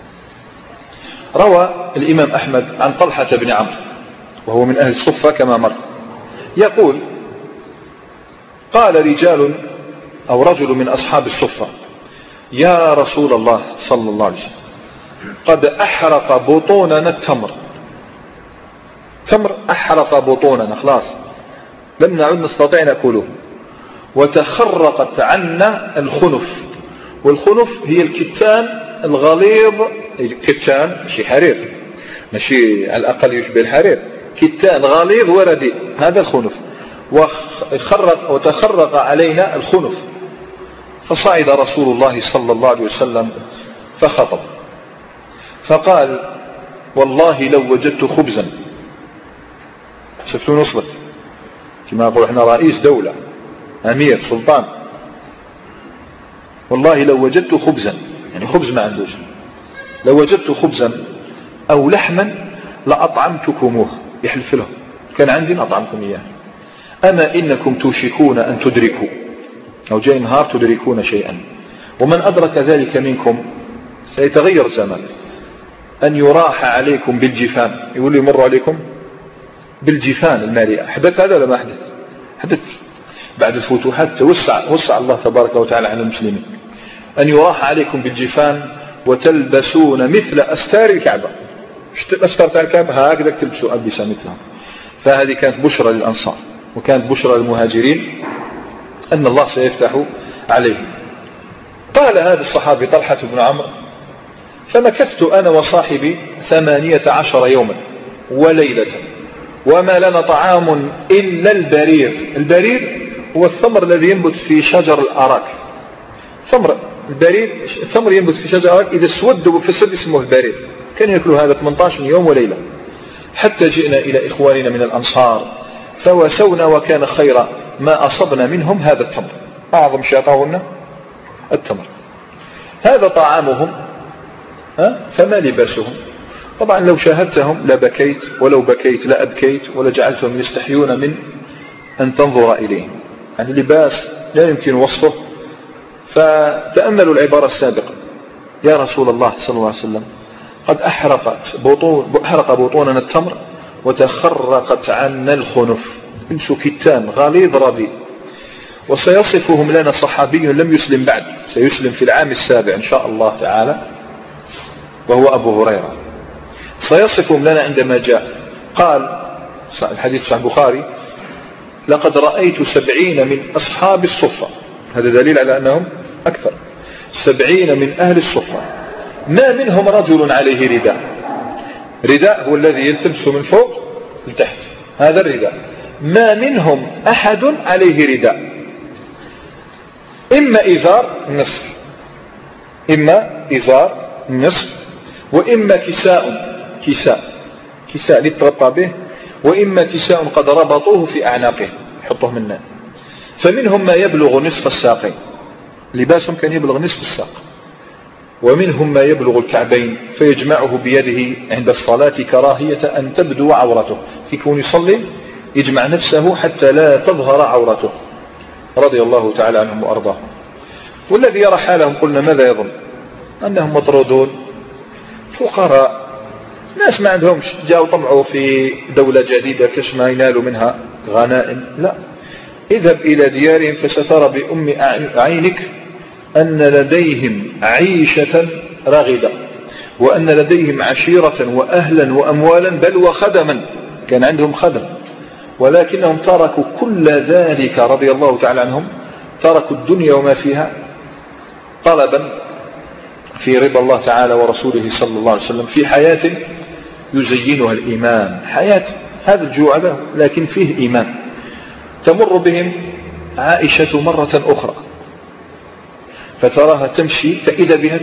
روى الإمام أحمد عن طلحة بن عمرو وهو من أهل الصفة كما مر، يقول: قال رجال أو رجل من أصحاب الصفة: يا رسول الله صلى الله عليه وسلم، قد أحرق بطوننا التمر. تمر أحرق بطوننا، خلاص لم نعد نستطيع نأكله. وتخرقت عنا الخنف، والخنف هي الكتان الغليظ، كتان ماشي حرير، ماشي على الأقل يشبه الحرير، كتان غليظ ورديء، هذا الخنف. وتخرق علينا الخنف. فصعد رسول الله صلى الله عليه وسلم فخطب فقال: والله لو وجدت خبزا، شفتوا نصبت كما نقول احنا رئيس دولة أمير سلطان، والله لو وجدت خبزا، يعني خبز ما عندوش، لو وجدت خبزا أو لحما لأطعمتكموه، يحلف لهم كان عندي أطعمكم إياه. أما إنكم توشكون أن تدركوا، أو جاي نهار تدركون شيئا، ومن أدرك ذلك منكم سيتغير زمان، أن يراح عليكم بالجفان، يقول لي يمر عليكم بالجفان المالئة. حدث هذا ولا ما حدث؟ حدث بعد الفتوحات، وسع الله تبارك وتعالى على المسلمين. أن يراح عليكم بالجفان وتلبسون مثل أستار الكعبة. أستار الكعبة هكذا تلبسوا ألبسة مثلها. فهذه كانت بشرى للأنصار، وكانت بشرى للمهاجرين أن الله سيفتح عليهم. قال هذا الصحابي طلحة بن عمرو: فمكثت أنا وصاحبي 18 يوما وليلة وما لنا طعام إلا البرير. البرير هو الثمر الذي ينبت في شجر الأراك. ثمر البرير، الثمر ينبت في شجر الأراك، إذا اسود وفسد اسمه البرير. كان يأكلوا هذا 18 يوم وليلة، حتى جئنا إلى إخواننا من الأنصار فوسونا، وكان خير ما أصبنا منهم هذا التمر. أعظم شيء أعطاهن التمر، هذا طعامهم فما لباسهم. طبعا لو شاهدتهم لبكيت، ولو بكيت لأبكيت، ولجعلتهم يستحيون من أن تنظر إليهم. يعني لباس لا يمكن وصفه. فتأملوا العبارة السابقة: يا رسول الله صلى الله عليه وسلم، قد أحرق بطوننا التمر وتخرقت عنا الخنف. انس كتان غليظ رديء. وسيصفهم لنا صحابي لم يسلم بعد، سيسلم في العام 7 إن شاء الله تعالى، وهو أبو هريرة. سيصفهم لنا عندما جاء قال الحديث صحيح البخاري: لقد رأيت 70 من أصحاب الصفة. هذا دليل على أنهم أكثر. 70 من أهل الصفة ما منهم رجل عليه رداء. رداء هو الذي يلتبس من فوق لتحت، هذا الرداء. ما منهم أحد عليه رداء، إما إزار نصف، إما إزار نصف، وإما كساء للتغطى به، وإما كساء قد ربطوه في أعناقه يحطوه من النار. فمنهم ما يبلغ نصف الساقين، لباسهم كان يبلغ نصف الساق. ومنهم ما يبلغ الكعبين فيجمعه بيده عند الصلاة كراهية أن تبدو عورته، يكون يصلي يجمع نفسه حتى لا تظهر عورته، رضي الله تعالى عنهم وأرضاهم. والذي يرى حالهم قلنا ماذا يظن؟ أنهم مطرودون فقراء، ناس ما عندهمش، جاءوا طمعوا في دولة جديدة كش ما ينالوا منها غنائم. لا، اذهب إلى ديارهم فسترى بأم عينك أن لديهم عيشة رغدة، وأن لديهم عشيرة وأهلا وأموالا، بل وخدما، كان عندهم خدم، ولكنهم تركوا كل ذلك رضي الله تعالى عنهم، تركوا الدنيا وما فيها طلبا في رضا الله تعالى ورسوله صلى الله عليه وسلم، في حياة يزينها الإيمان، حياة هذا الجوع له لكن فيه إيمان. تمر بهم عائشة مرة أخرى فتراها تمشي، فإذا بها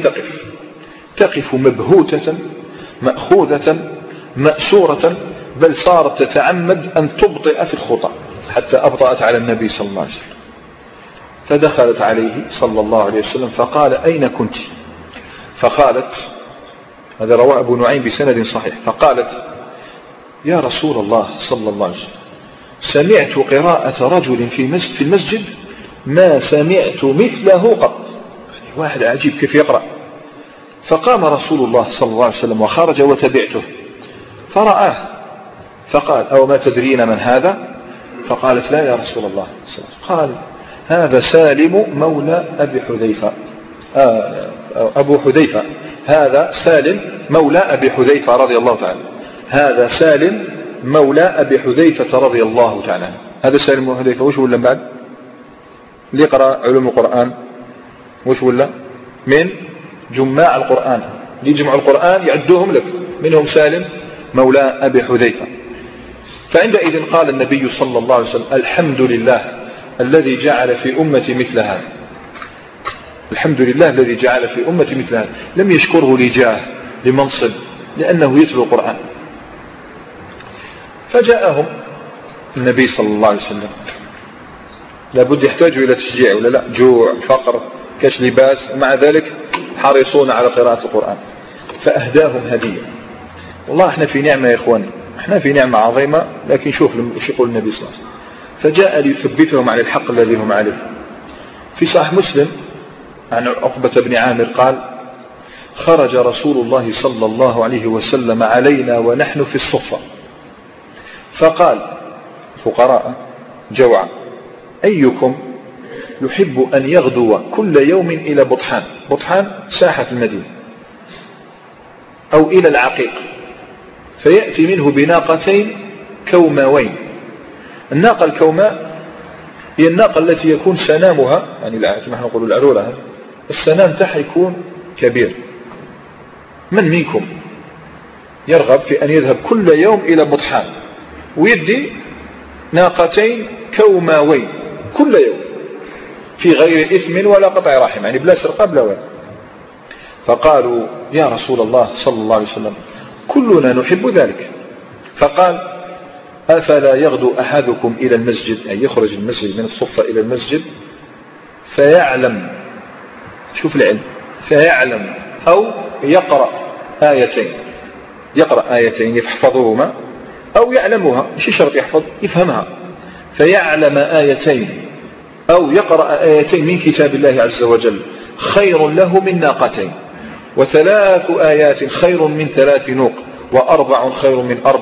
تقف مبهوتة مأخوذة مأسورة، بل صارت تتعمد أن تبطئ في الخطى حتى أبطأت على النبي صلى الله عليه وسلم. فدخلت عليه صلى الله عليه وسلم فقال: أين كنت؟ فقالت، هذا رواه أبو نعيم بسند صحيح، فقالت: يا رسول الله صلى الله عليه وسلم، سمعت قراءة رجل في المسجد ما سمعت مثله قط. واحد عجيب كيف يقرأ. فقام رسول الله صلى الله عليه وسلم وخرج وتبعته فرآه، فقال: أو ما تدرين من هذا؟ فقالت: لا يا رسول الله. قال: هذا سالم مولى أبي حذيفة، أبو حذيفة، هذا سالم مولى أبي حذيفة رضي الله تعالى، هذا سالم مولى أبي حذيفة رضي الله تعالى. هذا سالم مولى حذيفة وش ولا بعد اللي يقرأ علوم القرآن وش ولا من جماع القرآن، اللي يجمع القرآن يعدوهم لك، منهم سالم مولى أبي حذيفة. فعندئذ قال النبي صلى الله عليه وسلم: الحمد لله الذي جعل في أمتي مثل هذا، الحمد لله الذي جعل في أمتي مثل هذا. لم يشكره لجاه لمنصب، لأنه يتلو القرآن. فجاءهم النبي صلى الله عليه وسلم، لابد يحتاجوا إلى تشجيع ولا لا؟ جوع، فقر، كاش لباس، ومع ذلك حريصون على قراءة القرآن. فأهداهم هدية. والله احنا في نعمة يا إخواني، احنا في نعمة عظيمة، لكن شوف ايش يقول النبي صلى الله عليه وسلم. فجاء ليثبتهم على الحق الذي هم عليه. في صحيح مسلم عن عقبة بن عامر قال: خرج رسول الله صلى الله عليه وسلم علينا ونحن في الصفة، فقال: فقراء جوعا، أيكم يحب أن يغدو كل يوم إلى بطحان، بطحان ساحة في المدينة، أو إلى العقيق، فيأتي منه بناقتين كوماوين. الناقة الكوماء هي الناقة التي يكون سنامها، يعني كما نقول العرورة، السنام تاعها يكون كبير. من منكم يرغب في أن يذهب كل يوم إلى بطحان ويدي ناقتين كوماوين كل يوم في غير إثم ولا قطع رحم، يعني بلا سرقة بلا ولا. فقالوا: يا رسول الله صلى الله عليه وسلم، كلنا نحب ذلك. فقال: أفلا يغدو أحدكم إلى المسجد، أي يخرج المسجد من الصفة إلى المسجد، فيعلم، شوف العلم، فيعلم أو يقرأ آيتين، يقرأ آيتين يحفظهما أو يعلمها، مش شرط يحفظ، يفهمها، فيعلم آيتين أو يقرأ آيتين من كتاب الله عز وجل خير له من ناقتين، وثلاث آيات خير من 3 نوق، وأربع خير من 4،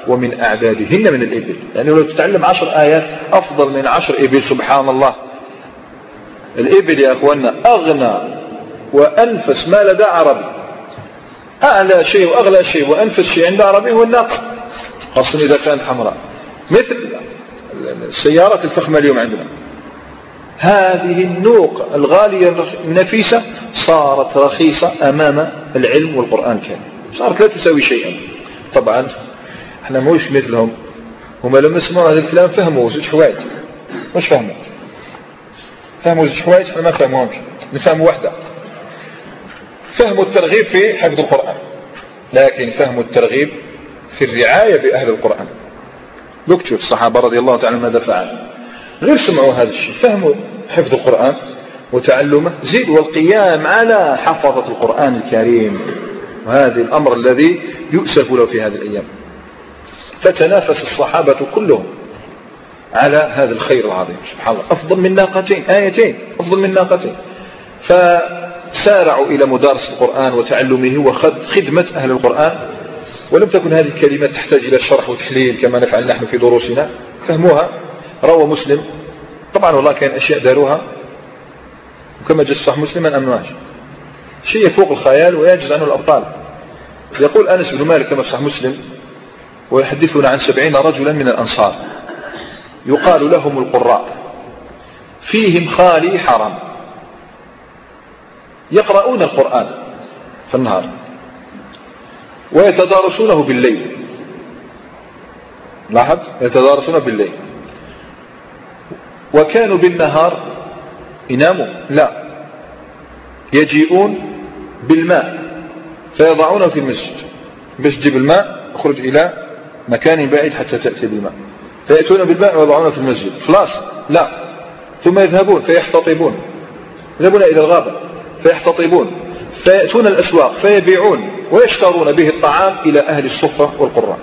ومن أعدادهن من الإبل. يعني لو تتعلم 10 آيات أفضل من 10 إبل. سبحان الله. الإبل يا أخوانا أغنى وأنفس ما لدى عربي. أعلى شيء وأغلى شيء وأنفس شيء عند عربي هو الناقة، خاصة إذا كانت حمراء، مثل السيارات الفخمة اليوم عندنا. هذه النوق الغالية النفيسة صارت رخيصة أمام العلم والقرآن الكريم، صارت لا تساوي شيئا. طبعا احنا موش مثلهم، هما لما سمعوا هذا الكلام فهموا زوج حوايج. مش فهموا زوج حوايج، احنا ما فهموهمش، نفهموا واحدة. فهموا الترغيب في حفظ القرآن، لكن فهموا الترغيب في الرعاية بأهل القرآن. شوف الصحابة رضي الله تعالى ماذا فعلوا، غير سمعوا هذا الشيء، فهموا حفظ القرآن وتعلمه، زيد والقيام على حفظة القرآن الكريم، وهذا الأمر الذي يؤسف له في هذه الأيام. فتنافس الصحابة كلهم على هذا الخير العظيم. سبحان الله، أفضل من ناقتين، آيتين أفضل من ناقتين. فسارعوا إلى مدارسة القرآن وتعلمه وخدمة أهل القرآن. ولم تكن هذه الكلمات تحتاج إلى شرح وتحليل كما نفعل نحن في دروسنا، فهموها. روى مسلم، طبعا والله كان أشياء داروها وكما جاء صح مسلم ما أمنواش، شيء فوق الخيال ويجز عنه الأبطال. يقول أنس بن مالك كما صح مسلم ويحدثنا عن 70 رجلا من الأنصار يقال لهم القراء، فيهم خالي حرام، يقرؤون القرآن في النهار ويتدارسونه بالليل. لاحظ، يتدارسونه بالليل. وكانوا بالنهار يناموا؟ لا، يجيئون بالماء فيضعونه في المسجد، باش تجيب الماء اخرج إلى مكان بعيد حتى تأتي بالماء، فيأتون بالماء ويضعونه في المسجد. خلاص لا، ثم يذهبون فيحتطبون، يذهبون إلى الغابة فيحتطبون، فيأتون الأسواق فيبيعون ويشترون به الطعام إلى أهل الصفة والقراء.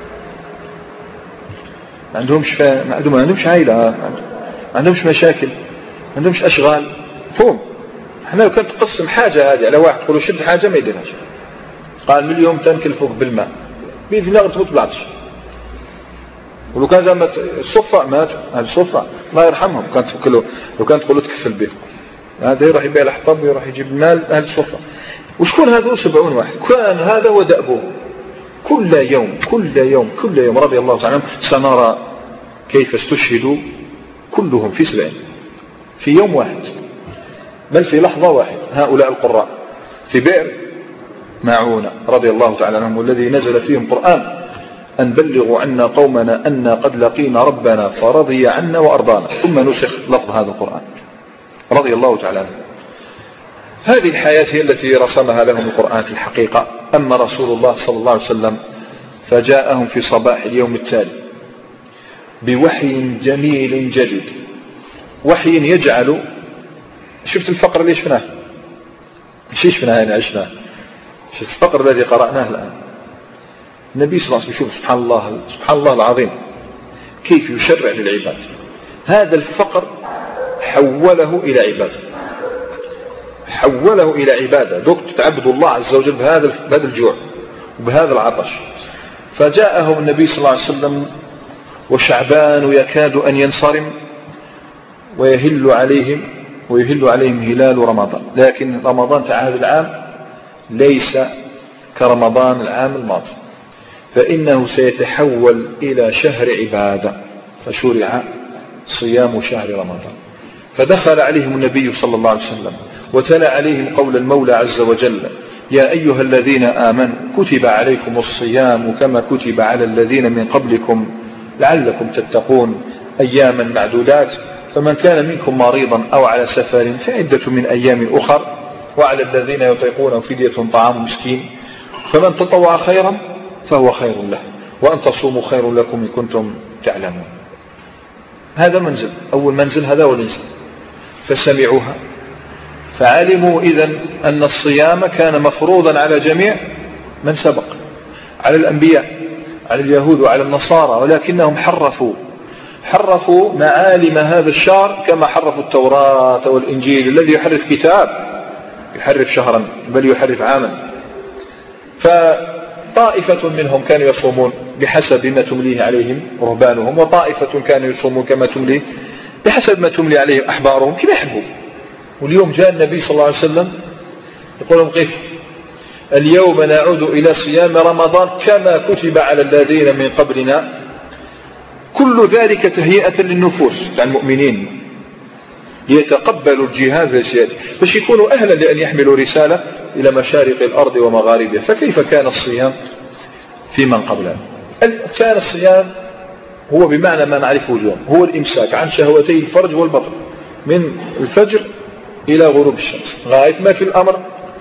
ما عندهمش عائلة، ما عندهمش مشاكل، ما عندهمش أشغال. فهم احنا لو كنت تقسم حاجة هذه على واحد تقول له شد حاجة ما يديرهاش، قال من اليوم تنكلفوك بالماء بإذن الله تموت بالعطش. ولو كان زعما الصفة ماتوا، أهل الصفة الله يرحمهم، لو كانت تقول له تكفل به، هذا يروح يبيع الحطب ويروح يجيب المال أهل الصفة. وشكون هذا؟ 70 واحد. كان هذا هو دأبه، كل يوم رضي الله تعالى عنهم. سنرى كيف استشهدوا كلهم في 70 في يوم واحد، بل في لحظة واحدة. هؤلاء القراء في بئر معونة رضي الله تعالى عنهم، والذي نزل فيهم قرآن أن بلغوا عنا قومنا أن قد لقينا ربنا فرضي عنا وأرضانا، ثم نسخ لفظ هذا القرآن رضي الله تعالى عنهم. هذه الحياة هي التي رسمها لهم القرآن في الحقيقة. أما رسول الله صلى الله عليه وسلم فجاءهم في صباح اليوم التالي بوحي جميل جديد، وحي يجعل، شفت الفقر اللي شفناه، يعني عشناه، شفت الفقر الذي قرأناه الآن. النبي صلى الله عليه وسلم، شوف سبحان الله العظيم كيف يشرع للعباد. هذا الفقر حوله إلى عبادة، دوك تعبد الله عز وجل بهذا الجوع وبهذا العطش. فجاءهم النبي صلى الله عليه وسلم وشعبان يكاد أن ينصرم ويهل عليهم هلال رمضان، لكن رمضان تاع هذا العام ليس كرمضان العام الماضي، فإنه سيتحول إلى شهر عبادة، فشرع صيام شهر رمضان. فدخل عليهم النبي صلى الله عليه وسلم وتلا عليهم قول المولى عز وجل: يا أيها الذين آمنوا كتب عليكم الصيام كما كتب على الذين من قبلكم لعلكم تتقون أياما معدودات، فمن كان منكم مريضا أو على سفر فعدة من أيام أخر، وعلى الذين يطيقونه فدية طعام مسكين، فمن تطوع خيرا فهو خير له، وأن تصوموا خير لكم إن كنتم تعلمون. هذا منزل، أول منزل هذا هو الإنسان. فسمعوها فعلموا إذن أن الصيام كان مفروضا على جميع من سبق، على الأنبياء، على اليهود وعلى النصارى، ولكنهم حرفوا معالم هذا الشهر كما حرفوا التوراة والإنجيل. الذي يحرف كتاب يحرف شهرا بل يحرف عاما. فطائفة منهم كانوا يصومون بحسب ما تمليه عليهم رهبانهم، وطائفة كانوا يصومون كما تمليه بحسب ما تملي عليهم أحبارهم كما يحبوا. واليوم جاء النبي صلى الله عليه وسلم يقول لهم قف اليوم نعود إلى صيام رمضان كما كتب على الذين من قبلنا، كل ذلك تهيئة للنفوس عن المؤمنين ليتقبلوا الجهاد السياسي باش يكونوا أهلا لأن يحملوا رسالة إلى مشارق الأرض ومغاربها. فكيف كان الصيام في من قبلنا؟ كان الصيام هو بمعنى ما نعرفه اليوم، هو الإمساك عن شهوتي الفرج والبطن من الفجر إلى غروب الشمس. غاية ما في الأمر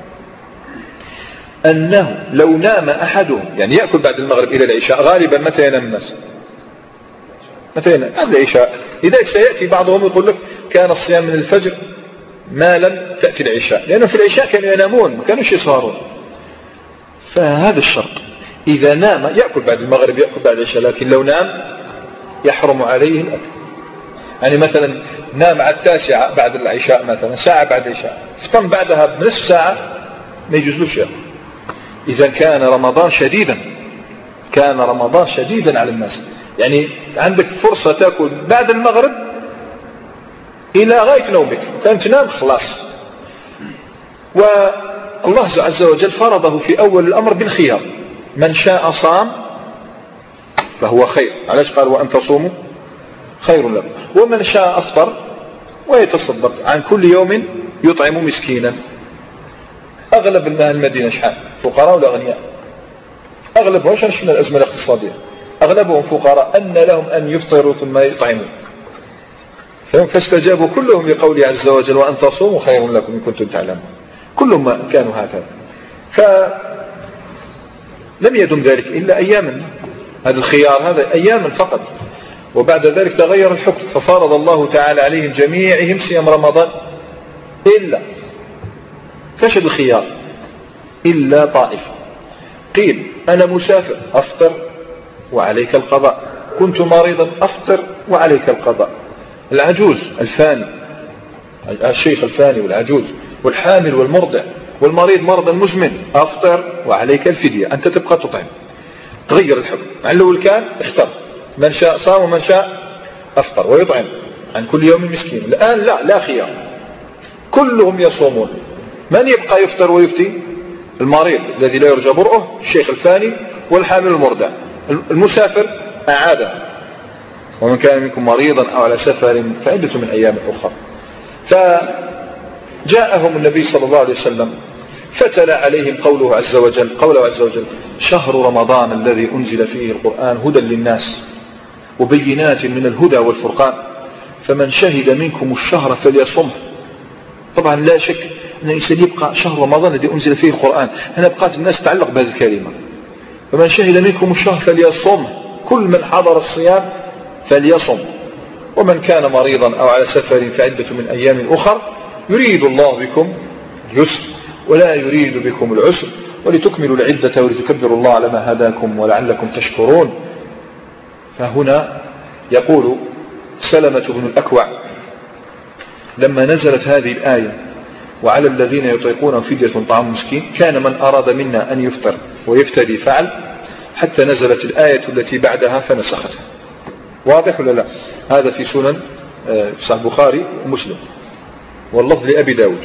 أنه لو نام أحدهم، يعني يأكل بعد المغرب إلى العشاء، غالبا متى ينام الناس؟ متى ينام؟ بعد العشاء. لذلك سيأتي بعضهم يقول لك كان الصيام من الفجر ما لم تأتي العشاء، لأنه في العشاء كانوا ينامون ما كانوش يسهرون. فهذا الشرط، إذا نام يأكل بعد المغرب يأكل بعد العشاء، لكن لو نام يحرم عليه الأكل. يعني مثلا نام على 9 بعد العشاء، مثلا ساعة بعد العشاء، فطن بعدها بنصف ساعة ما يجوزلوش يأكل. إذا كان رمضان شديدا، كان رمضان شديدا على الناس، يعني عندك فرصة تأكل بعد المغرب إلى غاية نومك، كان تنام خلاص. والله عز وجل فرضه في أول الأمر بالخيار، من شاء صام فهو خير. علاش قال وأن تصوموا خير لكم؟ ومن شاء أفطر ويتصدق عن كل يوم يطعم مسكينا. أغلب المدينة شحال فقراء ولا أغنياء؟ أغلبهم شفنا الأزمة الاقتصادية، أغلبهم فقراء أن لهم أن يفطروا ثم يطعموا. فاستجابوا كلهم لقوله عز وجل وأن تصوموا خير لكم إن كنتم تعلمون. كلهم كانوا هكذا. فلم يدم ذلك إلا أياما، هذا الخيار هذا أياما فقط، وبعد ذلك تغير الحكم ففرض الله تعالى عليهم جميعهم صيام رمضان إلا كشف الخيار إلا طائفة. قيل أنا مسافر أفطر وعليك القضاء، كنت مريضا أفطر وعليك القضاء، العجوز الفاني، الشيخ الفاني والعجوز والحامل والمرضع والمريض مرضا مزمن أفطر وعليك الفدية، أنت تبقى تطعم. تغير الحكم، عن الأول كان اختر من شاء صام ومن شاء أفطر ويطعم عن كل يوم مسكين. الآن لا خيار، كلهم يصومون. من يبقى يفطر ويفتي؟ المريض الذي لا يرجى برؤه، الشيخ الفاني والحامل المرضع. المسافر أعاده، ومن كان منكم مريضا أو على سفر فعدة من أيام أخرى. فجاءهم النبي صلى الله عليه وسلم فتلا عليهم قوله عز وجل شهر رمضان الذي أنزل فيه القرآن هدى للناس وبينات من الهدى والفرقان فمن شهد منكم الشهر فليصمه. طبعا لا شك أن الإنسان يبقى شهر رمضان الذي أنزل فيه القرآن، هنا بقات الناس تعلق بهذه الكلمة، فمن شهد منكم الشهر فليصمه، كل من حضر الصيام فليصم، ومن كان مريضا أو على سفر فعدة من أيام أخر يريد الله بكم اليسر ولا يريد بكم العسر ولتكملوا العدة ولتكبروا الله على ما هداكم ولعلكم تشكرون. فهنا يقول سلمة بن الأكوع لما نزلت هذه الآية وعلى الذين يطيقون فدية طعام مسكين كان من أراد منا أن يفطر ويفتدي فعل حتى نزلت الآية التي بعدها فنسختها. واضح ولا لا؟ هذا في سنن في صحيح البخاري ومسلم واللفظ لأبي داود.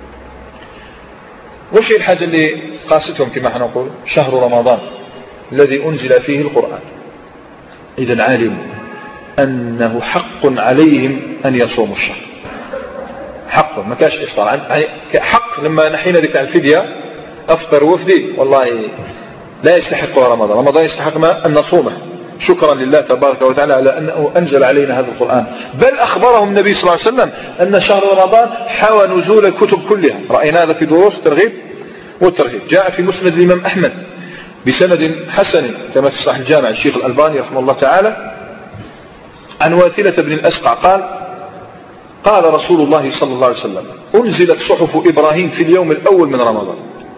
وش الحاجة اللي قاستهم كما نقول شهر رمضان الذي أنزل فيه القرآن؟ إذن علموا أنه حق عليهم أن يصوموا الشهر، حق ما كاش إفطار، يعني حق لما نحينا ذكر الفدية أفطر وفدي والله لا يستحق رمضان يستحق ما أن نصومه شكرا لله تبارك وتعالى على أنه أنزل علينا هذا القرآن. بل أخبرهم النبي صلى الله عليه وسلم أن شهر رمضان حوى نزول الكتب كلها، رأينا هذا في دروس الترغيب والترهيب. جاء في مسند الإمام أحمد بسند حسن كما في صحيح الجامع الشيخ الألباني رحمه الله تعالى عن واثلة بن الأسقع قال رسول الله صلى الله عليه وسلم أنزلت صحف إبراهيم في اليوم الأول من رمضان،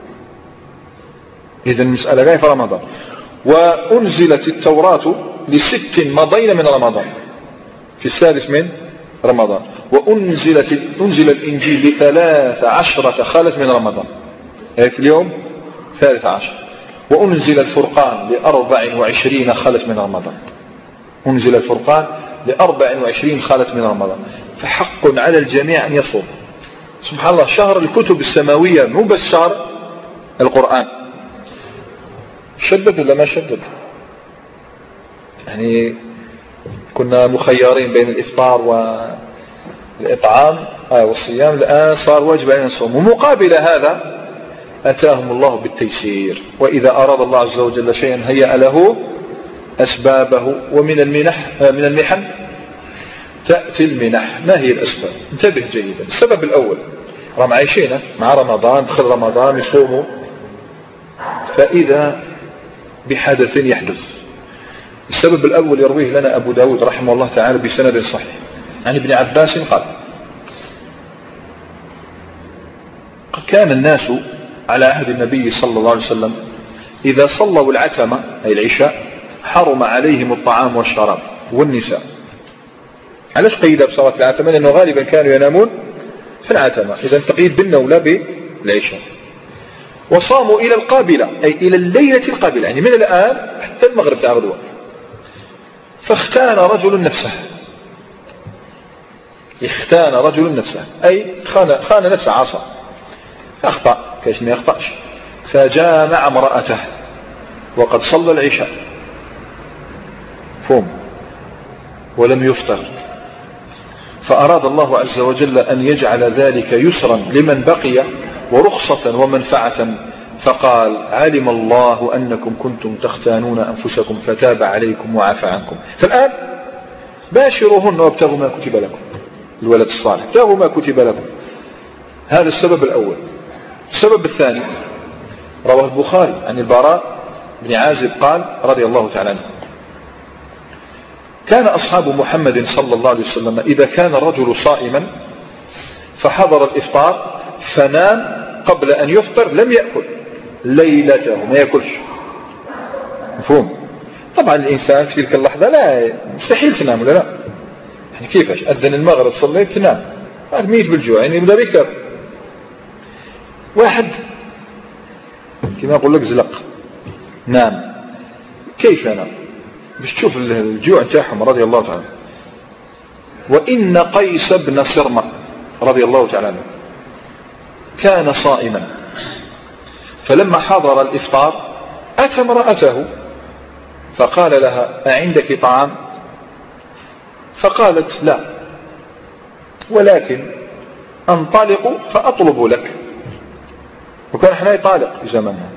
إذن المسألة جاية في رمضان، وأنزلت التوراة ل6 مضين من رمضان في السادس من رمضان، وأنزل الإنجيل ل13 خلت من رمضان، أي في اليوم 13، وأنزل الفرقان ل24 خلت من رمضان. أنزل الفرقان ل24 خلت من رمضان، فحق على الجميع أن يصوم. سبحان الله، شهر الكتب السماوية مو بس شهر القرآن. شدد ولا ما شدد؟ يعني كنا مخيرين بين الإفطار والإطعام والصيام، الآن صار واجب علينا نصوم. ومقابل هذا أتاهم الله بالتيسير، وإذا أراد الله عز وجل شيئا هيأ له أسبابه. ومن المحن تأتي المنح. ما هي الأسباب؟ انتبه جيدا. السبب الأول، رغم عايشين مع رمضان، دخل رمضان يصوموا، فإذا بحدث يحدث. السبب الأول يرويه لنا أبو داود رحمه الله تعالى بسند صحيح عن ابن عباس قال: كان الناس على عهد النبي صلى الله عليه وسلم إذا صلوا العتمة أي العشاء حرم عليهم الطعام والشراب والنساء. علاش قيد بصلاة العتمة؟ لأنه غالبا كانوا ينامون في العتمة، إذا تقييد بالنوم لا بالعشاء. وصاموا إلى القابلة أي إلى الليلة القابلة، يعني من الآن حتى المغرب تاع غدوة. فاختان رجل نفسه، اختان رجل نفسه أي خان نفسه، عصى، أخطأ، كيش ما يخطأش، فجامع امرأته وقد صلى العشاء فهم ولم يفطر، فأراد الله عز وجل أن يجعل ذلك يسرا لمن بقي ورخصة ومنفعة، فقال: علم الله أنكم كنتم تختانون أنفسكم فتاب عليكم وعفى عنكم، فالآن باشروهن وابتغوا ما كتب لكم. الولد الصالح، ابتغوا ما كتب لكم. هذا السبب الأول. السبب الثاني رواه البخاري عن البراء بن عازب قال رضي الله تعالى عنه: كان أصحاب محمد صلى الله عليه وسلم إذا كان الرجل صائما فحضر الإفطار فنام قبل أن يفطر لم يأكل ليلته، ما يأكلش. مفهوم؟ طبعا الإنسان في تلك اللحظة لا مستحيل تنام ولا لا، يعني كيفاش أذن المغرب صليت تنام؟ هذا ميت بالجوع، يعني يبدأ بك واحد كما أقول لك زلق نام. كيف نام؟ باش تشوف الجوع تاعهم رضي الله تعالى. وإن قيس بن صرمة رضي الله تعالى عنه كان صائما، فلما حضر الإفطار أتى امرأته فقال لها: أعندك طعام؟ فقالت: لا، ولكن أنطلق فأطلب لك. وكان احنا يطالق في زماننا،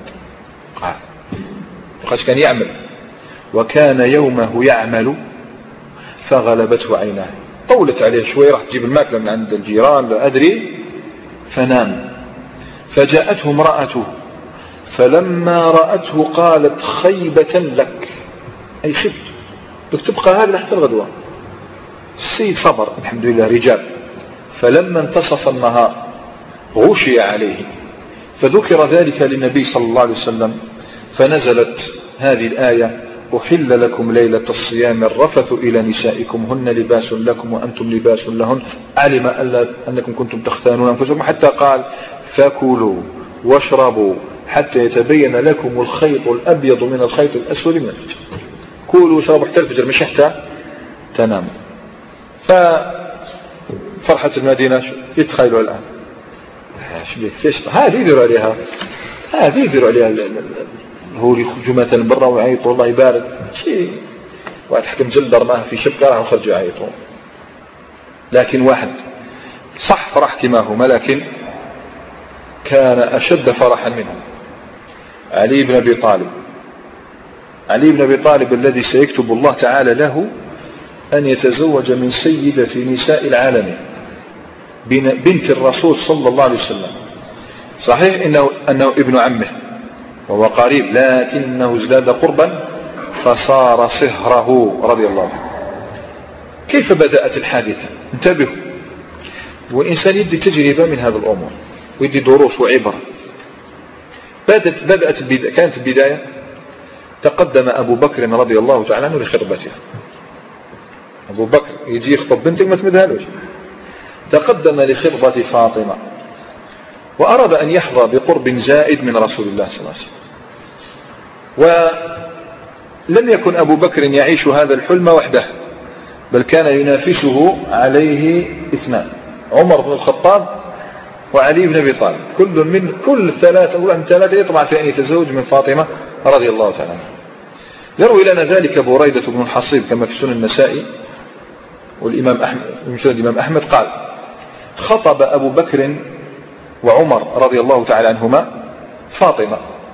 وقد كان يعمل، وكان يومه يعمل فغلبته عيناه، طولت عليه شوي، راح تجيب الماكلة من عند الجيران لا أدري، فنام. فجاءته امرأته فلما رأته قالت: خيبة لك، أي خبت، بدك تبقى هذا حتى الغدوة. السيد صبر الحمد لله رجال. فلما انتصف النهار غشي عليه، فذكر ذلك للنبي صلى الله عليه وسلم، فنزلت هذه الآية: أحل لكم ليلة الصيام الرفث إلى نسائكم هن لباس لكم وأنتم لباس لهن، علم أنكم كنتم تختانون أنفسكم، حتى قال: فكلوا واشربوا حتى يتبين لكم الخيط الأبيض من الخيط الأسود من الفجر. كلوا واشربوا حتى الفجر، مش حتى تناموا. ففرحة المدينة يتخيلوا الآن هذه يديروا عليها، هذه يديروا عليها هو يخرجوا مثلا برا ويعيطوا والله يبارد شيء، واحد حكم جلدر معه في شبكة راح يخرجوا يعيطوا. لكن واحد صح فرح كما هما، لكن كان أشد فرحا منه علي بن أبي طالب. علي بن أبي طالب الذي سيكتب الله تعالى له أن يتزوج من سيدة نساء العالم، بنت الرسول صلى الله عليه وسلم. صحيح أنه ابن عمه وهو قريب، لكنه ازداد قربا فصار صهره رضي الله عنه. كيف بدأت الحادثة؟ انتبهوا، والإنسان يدي تجربة من هذا الأمور ويدي دروس وعبر. كانت البداية تقدم أبو بكر رضي الله تعالى عنه لخطبته. أبو بكر يجي يخطب بنتك ما تمدهالوش، تقدم لخطبة فاطمة وأراد أن يحظى بقرب زائد من رسول الله صلى الله عليه وسلم. ولم يكن أبو بكر يعيش هذا الحلم وحده، بل كان ينافسه عليه اثنان، عمر بن الخطاب وعلي بن أبي طالب، كل ثلاثة يطمع في أن يتزوج من فاطمة رضي الله تعالى عنها. يروي لنا ذلك بريدة بن الحصيب كما في سنن النسائي والإمام أحمد، مسند الإمام أحمد قال: خطب أبو بكر وعمر رضي الله تعالى عنهما فاطمة.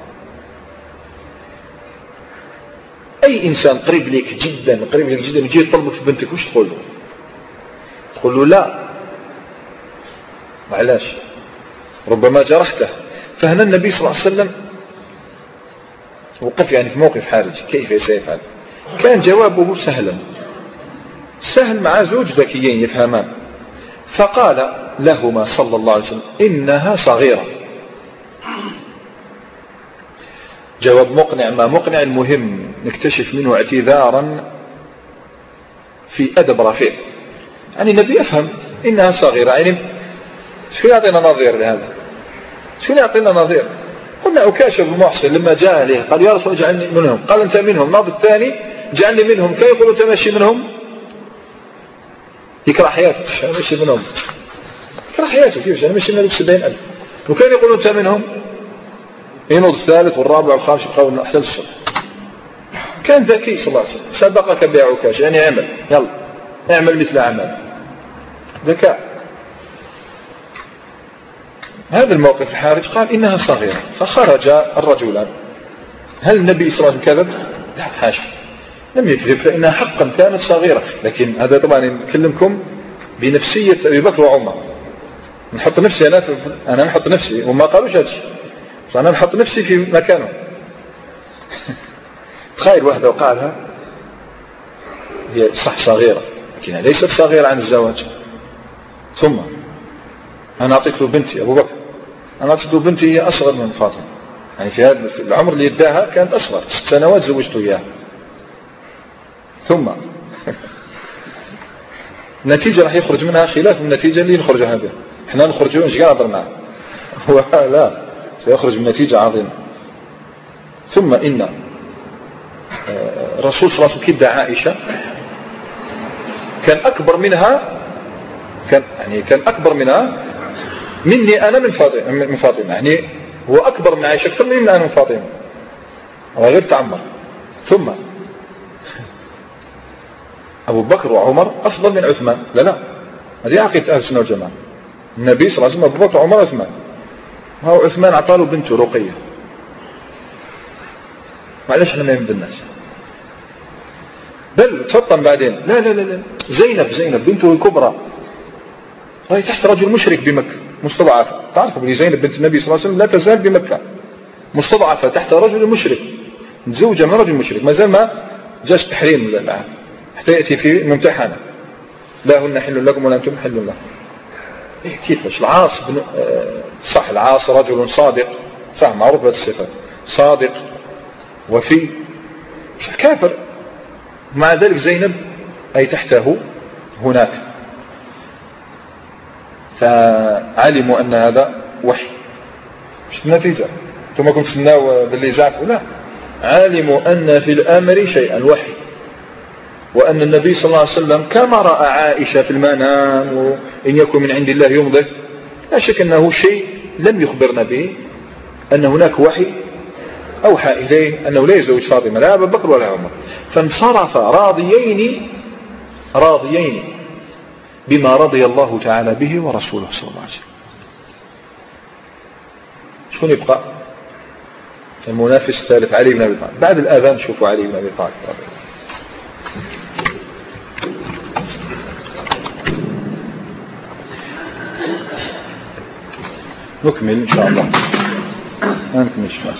أي إنسان قريب لك جدا يجي يطلبك في بنتك وش تقول له؟ تقول له لا، معلاش، ربما جرحته. فهنا النبي صلى الله عليه وسلم وقف في موقف حرج، كيف سيفعل؟ كان جوابه سهل مع زوج ذكيين يفهمان، فقال لهما صلى الله عليه وسلم: إنها صغيرة. جواب مقنع، ما مقنع المهم نكتشف منه اعتذارا في أدب رفيع. النبي يفهم إنها صغيرة، شو يعطينا نظير لهذا؟ شو يعطينا نظير؟ قلنا أكاشف المحسن لما جاء عليه قال: يا رسول الله اجعلني منهم. قال: أنت منهم. ناض الثاني: اجعلني منهم. كيف يقولوا أنت ماشي منهم؟ يكره حياتك، أنا ماشي منهم، يكره حياته، كيف أنا ماشي منهم 70,000. وكان يقولوا أنت منهم، ينوض الثالث والرابع والخامس يبقى حتى الصبح. كان ذكي صلى الله عليه وسلم، سبقك بعكاش، اعمل، يلا اعمل مثل أعمال، ذكاء. هذا الموقف الحارج قال: إنها صغيرة. فخرج الرجلان. هل النبي صلى الله عليه وسلم كذب؟ لا، حاشا، لم يكذب، فإنها حقا كانت صغيرة. لكن هذا طبعا نتكلمكم بنفسية أبي بكر وعمر، نحط نفسي أنا نحط نفسي، وما قالوش هذا الشيء، فأنا نحط نفسي في مكانه. تخيل واحدة وقالها هي صح صغيرة، لكنها ليست صغيرة عن الزواج. ثم أنا أعطيت له بنتي، أبو بكر أنا أعطيت له بنتي هي أصغر من فاطمة، في هذا العمر اللي يداها كانت أصغر، 6 سنوات زوجته إياها. ثم النتيجة راح يخرج منها خلاف من النتيجة اللي نخرجها بها احنا، نخرجون ايش قاعد نهضر معه لا، سيخرج من نتيجة عظيمة. ثم إن الرسول صلى الله عليه وسلم كده عائشة كان أكبر منها، كان أكبر منها مني أنا من فاطمة، هو أكبر من عائشة أكثر مني أنا من فاطمة، غير تعمر. ثم أبو بكر وعمر أفضل من عثمان. لا، هذه عقيدة أهل السنة والجماعة. النبي صلى الله عليه وسلم أبو بكر وعمر وعثمان، هو عثمان أعطاله بنته رقية. معلش احنا ما يمد الناس، بل تفطن بعدين لا زينب بنته الكبرى راهي تحت رجل مشرك بمكة مستضعفة. تعرفوا بلي زينب بنت النبي صلى الله عليه وسلم لا تزال بمكة مستضعفة تحت رجل مشرك، متزوجة من رجل مشرك، ما زال ما جاش تحريم الآن حتى يأتي في ممتحنة: لا هن حل لكم ولا أنتم حل لكم. كيفاش العاص صح، العاص رجل صادق، صح، معروف بهذه الصفات، صادق وفي، مش كافر. مع ذلك زينب أي تحته هناك، فعلموا أن هذا وحي. مش النتيجة ثم كنت تسناو باللي زعفوا، لا، علموا أن في الأمر شيئا وحي، وأن النبي صلى الله عليه وسلم كما رأى عائشة في المنام وإن يكن من عند الله يمضي، لا شك أنه شيء لم يخبرنا به، أن هناك وحي أوحى إليه أنه لا يزوج فاطمة لا أبا بكر ولا عمر. فانصرف راضيين بما رضي الله تعالى به ورسوله صلى الله عليه وسلم. شكون يبقى؟ المنافس الثالث علي بن أبي طالب. بعد الآذان شوفوا علي بن أبي طالب. نكمل إن شاء الله، ما نكملش بس.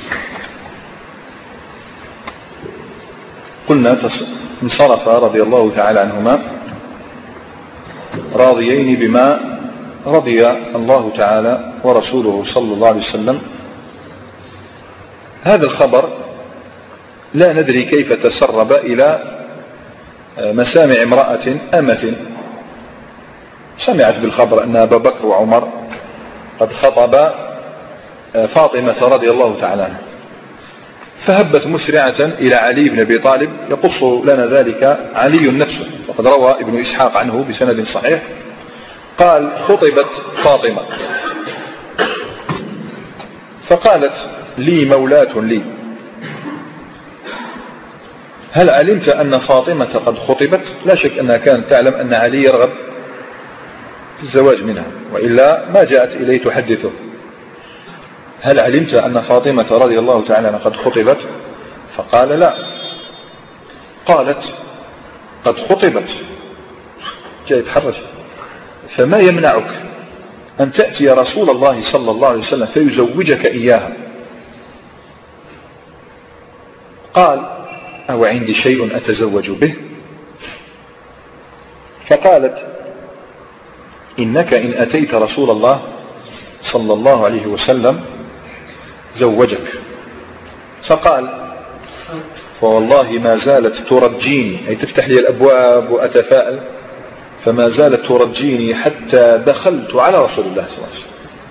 قلنا انصرف رضي الله تعالى عنهما راضيين بما رضي الله تعالى ورسوله صلى الله عليه وسلم. هذا الخبر لا ندري كيف تسرب إلى مسامع امرأة أمة سمعت بالخبر أن أبا بكر وعمر قد خطب فاطمة رضي الله تعالى عنها، فهبت مسرعة إلى علي بن أبي طالب. يقص لنا ذلك علي نفسه، وقد روى ابن إسحاق عنه بسند صحيح قال: خطبت فاطمة فقالت لي مولاة لي: هل علمت أن فاطمة قد خطبت؟ لا شك أنها كانت تعلم أن علي يرغب في الزواج منها، وإلا ما جاءت إليه تحدثه. هل علمت أن فاطمة رضي الله تعالى عنها قد خطبت؟ فقال: لا. قالت: قد خطبت. جاء يتحرج: فما يمنعك أن تأتي رسول الله صلى الله عليه وسلم فيزوجك إياها؟ قال: أو عندي شيء أتزوج به؟ فقالت: إنك إن أتيت رسول الله صلى الله عليه وسلم زوجك. فقال: فوالله ما زالت ترجيني، أي تفتح لي الأبواب وأتفاءل، فما زالت ترجيني حتى دخلت على رسول الله صلى الله عليه وسلم.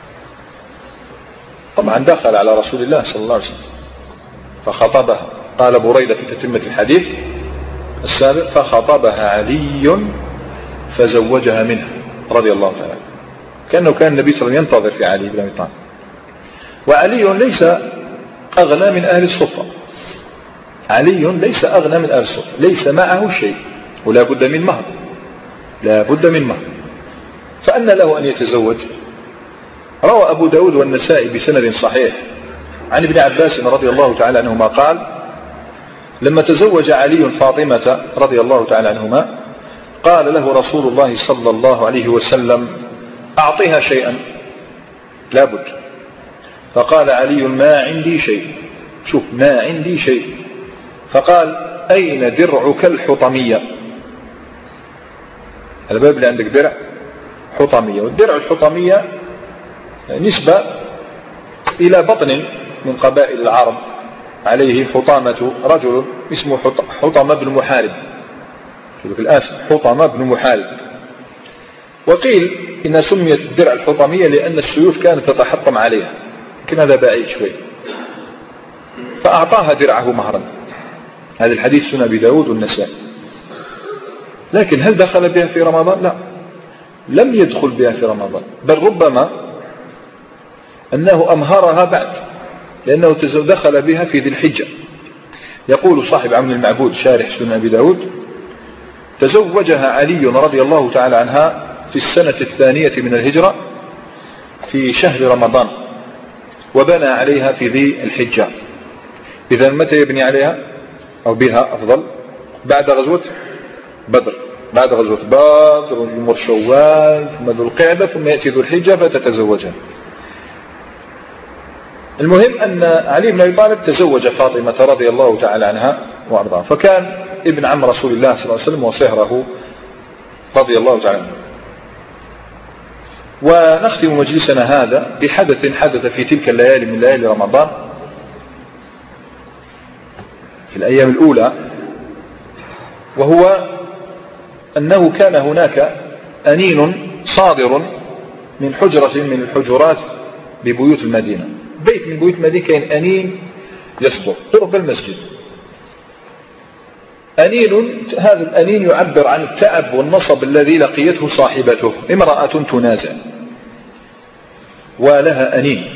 طبعا دخل على رسول الله صلى الله عليه وسلم فخطبها. قال بريدة في تتمة الحديث السابق: فخطبها علي فزوجها منه رضي الله تعالى. كأنه كان النبي صلى الله عليه وسلم ينتظر في علي بن أبي طالب. وعلي ليس أغنى من أهل الصفة، علي ليس أغنى من أهل الصفة، ليس معه شيء ولا بد من مهر، لا بد من مهر، فأن له أن يتزوج. روى أبو داود والنسائي بسند صحيح عن ابن عباس رضي الله تعالى عنهما قال: لما تزوج علي فاطمة رضي الله تعالى عنهما قال له رسول الله صلى الله عليه وسلم: أعطيها شيئا لا بد. فقال علي: ما عندي شيء. شوف، ما عندي شيء. فقال: أين درعك الحطمية؟ الباب اللي عندك درع حطمية، والدرع الحطمية نسبة إلى بطن من قبائل العرب عليه حطامة رجل اسمه حطمة بن محارب، في الآسف حطمة بن محارب. وقيل إن سميت الدرع الحطمية لأن السيوف كانت تتحطم عليها، لكن هذا بعيد شوي. فأعطاها درعه مهرا. هذا الحديث سنن أبي داود والنسائي. لكن هل دخل بها في رمضان؟ لا، لم يدخل بها في رمضان، بل ربما أنه أمهرها بعد، لأنه دخل بها في ذي الحجة. يقول صاحب عون المعبود شارح سنن أبي داود: تزوجها علي رضي الله تعالى عنها في السنة الثانية من الهجرة في شهر رمضان، وبنى عليها في ذي الحجة. إذا متى يبني عليها أو بها أفضل؟ بعد غزوة بدر، بعد غزوة بدر يمر شوال ثم ذو القعدة ثم يأتي ذو الحجة فتتزوجها. المهم أن علي بن أبي طالب تزوج فاطمة رضي الله تعالى عنها وأرضاها، فكان ابن عم رسول الله صلى الله عليه وسلم وصهره رضي الله تعالى عنه. ونختم مجلسنا هذا بحدث حدث في تلك الليالي من ليالي رمضان في الأيام الأولى، وهو أنه كان هناك أنين صادر من حجرة من الحجرات ببيوت المدينة، بيت من بيوت المدينة كان أنين يصدر قرب المسجد. أنين، هذا الأنين يعبر عن التعب والنصب الذي لقيته صاحبته، امرأة تنازع ولها أنين،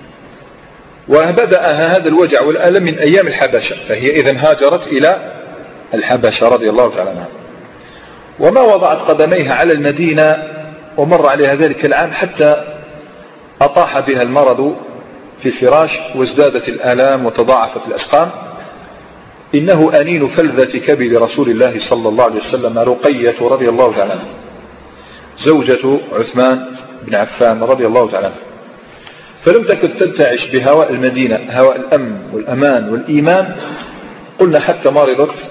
وبدأها هذا الوجع والألم من أيام الحبشة، فهي إذن هاجرت إلى الحبشة رضي الله تعالى عنها، وما وضعت قدميها على المدينة ومر عليها ذلك العام حتى أطاح بها المرض في الفراش وازدادت الآلام وتضاعفت الأسقام. إنه أنين فلذة كبد رسول الله صلى الله عليه وسلم رقية رضي الله تعالى عنها، زوجة عثمان بن عفان رضي الله تعالى عنه، فلم تكن تنتعش بهواء المدينة، هواء الأمن والأمان والإيمان، قلنا حتى مرضت،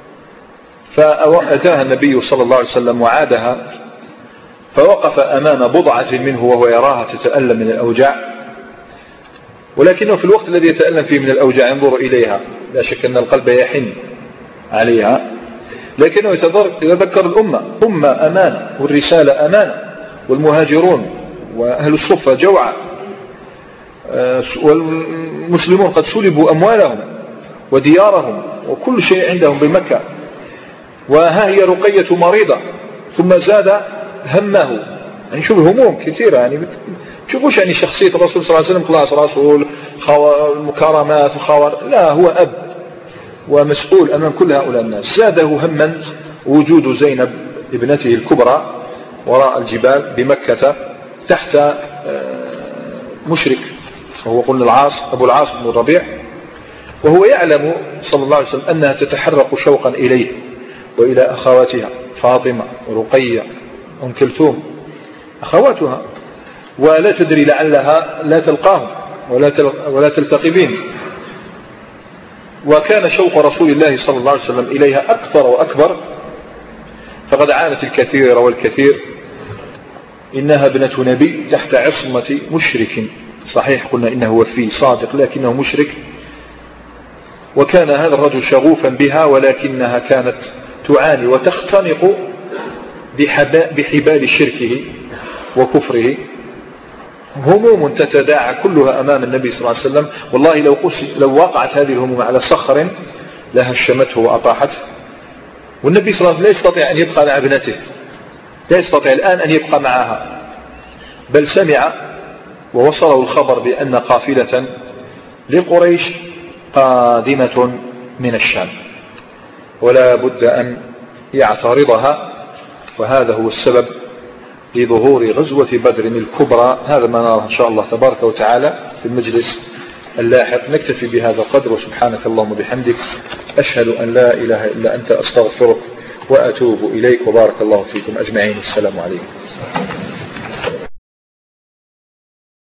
فأتاها النبي صلى الله عليه وسلم وعادها، فوقف أمام بضعة منه وهو يراها تتألم من الأوجاع، ولكنه في الوقت الذي يتألم فيه من الأوجاع ينظر إليها، لا شك أن القلب يحن عليها، لكنه يتذكر الأمة، أمة أمانة والرسالة أمانة، والمهاجرون وأهل الصفة جوعى، والمسلمون قد سلبوا أموالهم، وديارهم وكل شيء عندهم بمكة، وها هي رقية مريضة، ثم زاد همه. يعني شوف الهموم كثيرة، يعني شوفوش يعني شخصية الرسول صلى الله عليه وسلم خلاص رسول مكرمات وخوار، لا، هو أب ومسؤول أمام كل هؤلاء الناس. زاده هما وجود زينب ابنته الكبرى وراء الجبال بمكة تحت مشرك، وهو قلنا أبو العاص بن الربيع، وهو يعلم صلى الله عليه وسلم أنها تتحرق شوقا إليه وإلى أخواتها فاطمة ورقية أم كلثوم أخواتها، ولا تدري لعلها لا تلقاهم ولا تلتقي بهم. وكان شوق رسول الله صلى الله عليه وسلم إليها أكثر وأكبر، فقد عانت الكثير والكثير. إنها ابنة نبي تحت عصمة مشرك، صحيح قلنا إنه وفي صادق لكنه مشرك، وكان هذا الرجل شغوفا بها، ولكنها كانت تعاني وتختنق بحبال شركه وكفره. هموم تتداعى كلها أمام النبي صلى الله عليه وسلم، والله لو وقعت هذه الهموم على صخر لهشمته وأطاحته. والنبي صلى الله عليه وسلم لا يستطيع أن يبقى مع ابنته، لا يستطيع الآن أن يبقى معها، بل سمع ووصله الخبر بأن قافلة لقريش قادمة من الشام، ولا بد أن يعترضها. وهذا هو السبب لظهور غزوة بدر الكبرى. هذا ما نراه إن شاء الله تبارك وتعالى في المجلس اللاحق. نكتفي بهذا القدر، وسبحانك اللهم وبحمدك، أشهد أن لا إله إلا أنت، أستغفرك وأتوب إليك، وبارك الله فيكم أجمعين. السلام عليكم.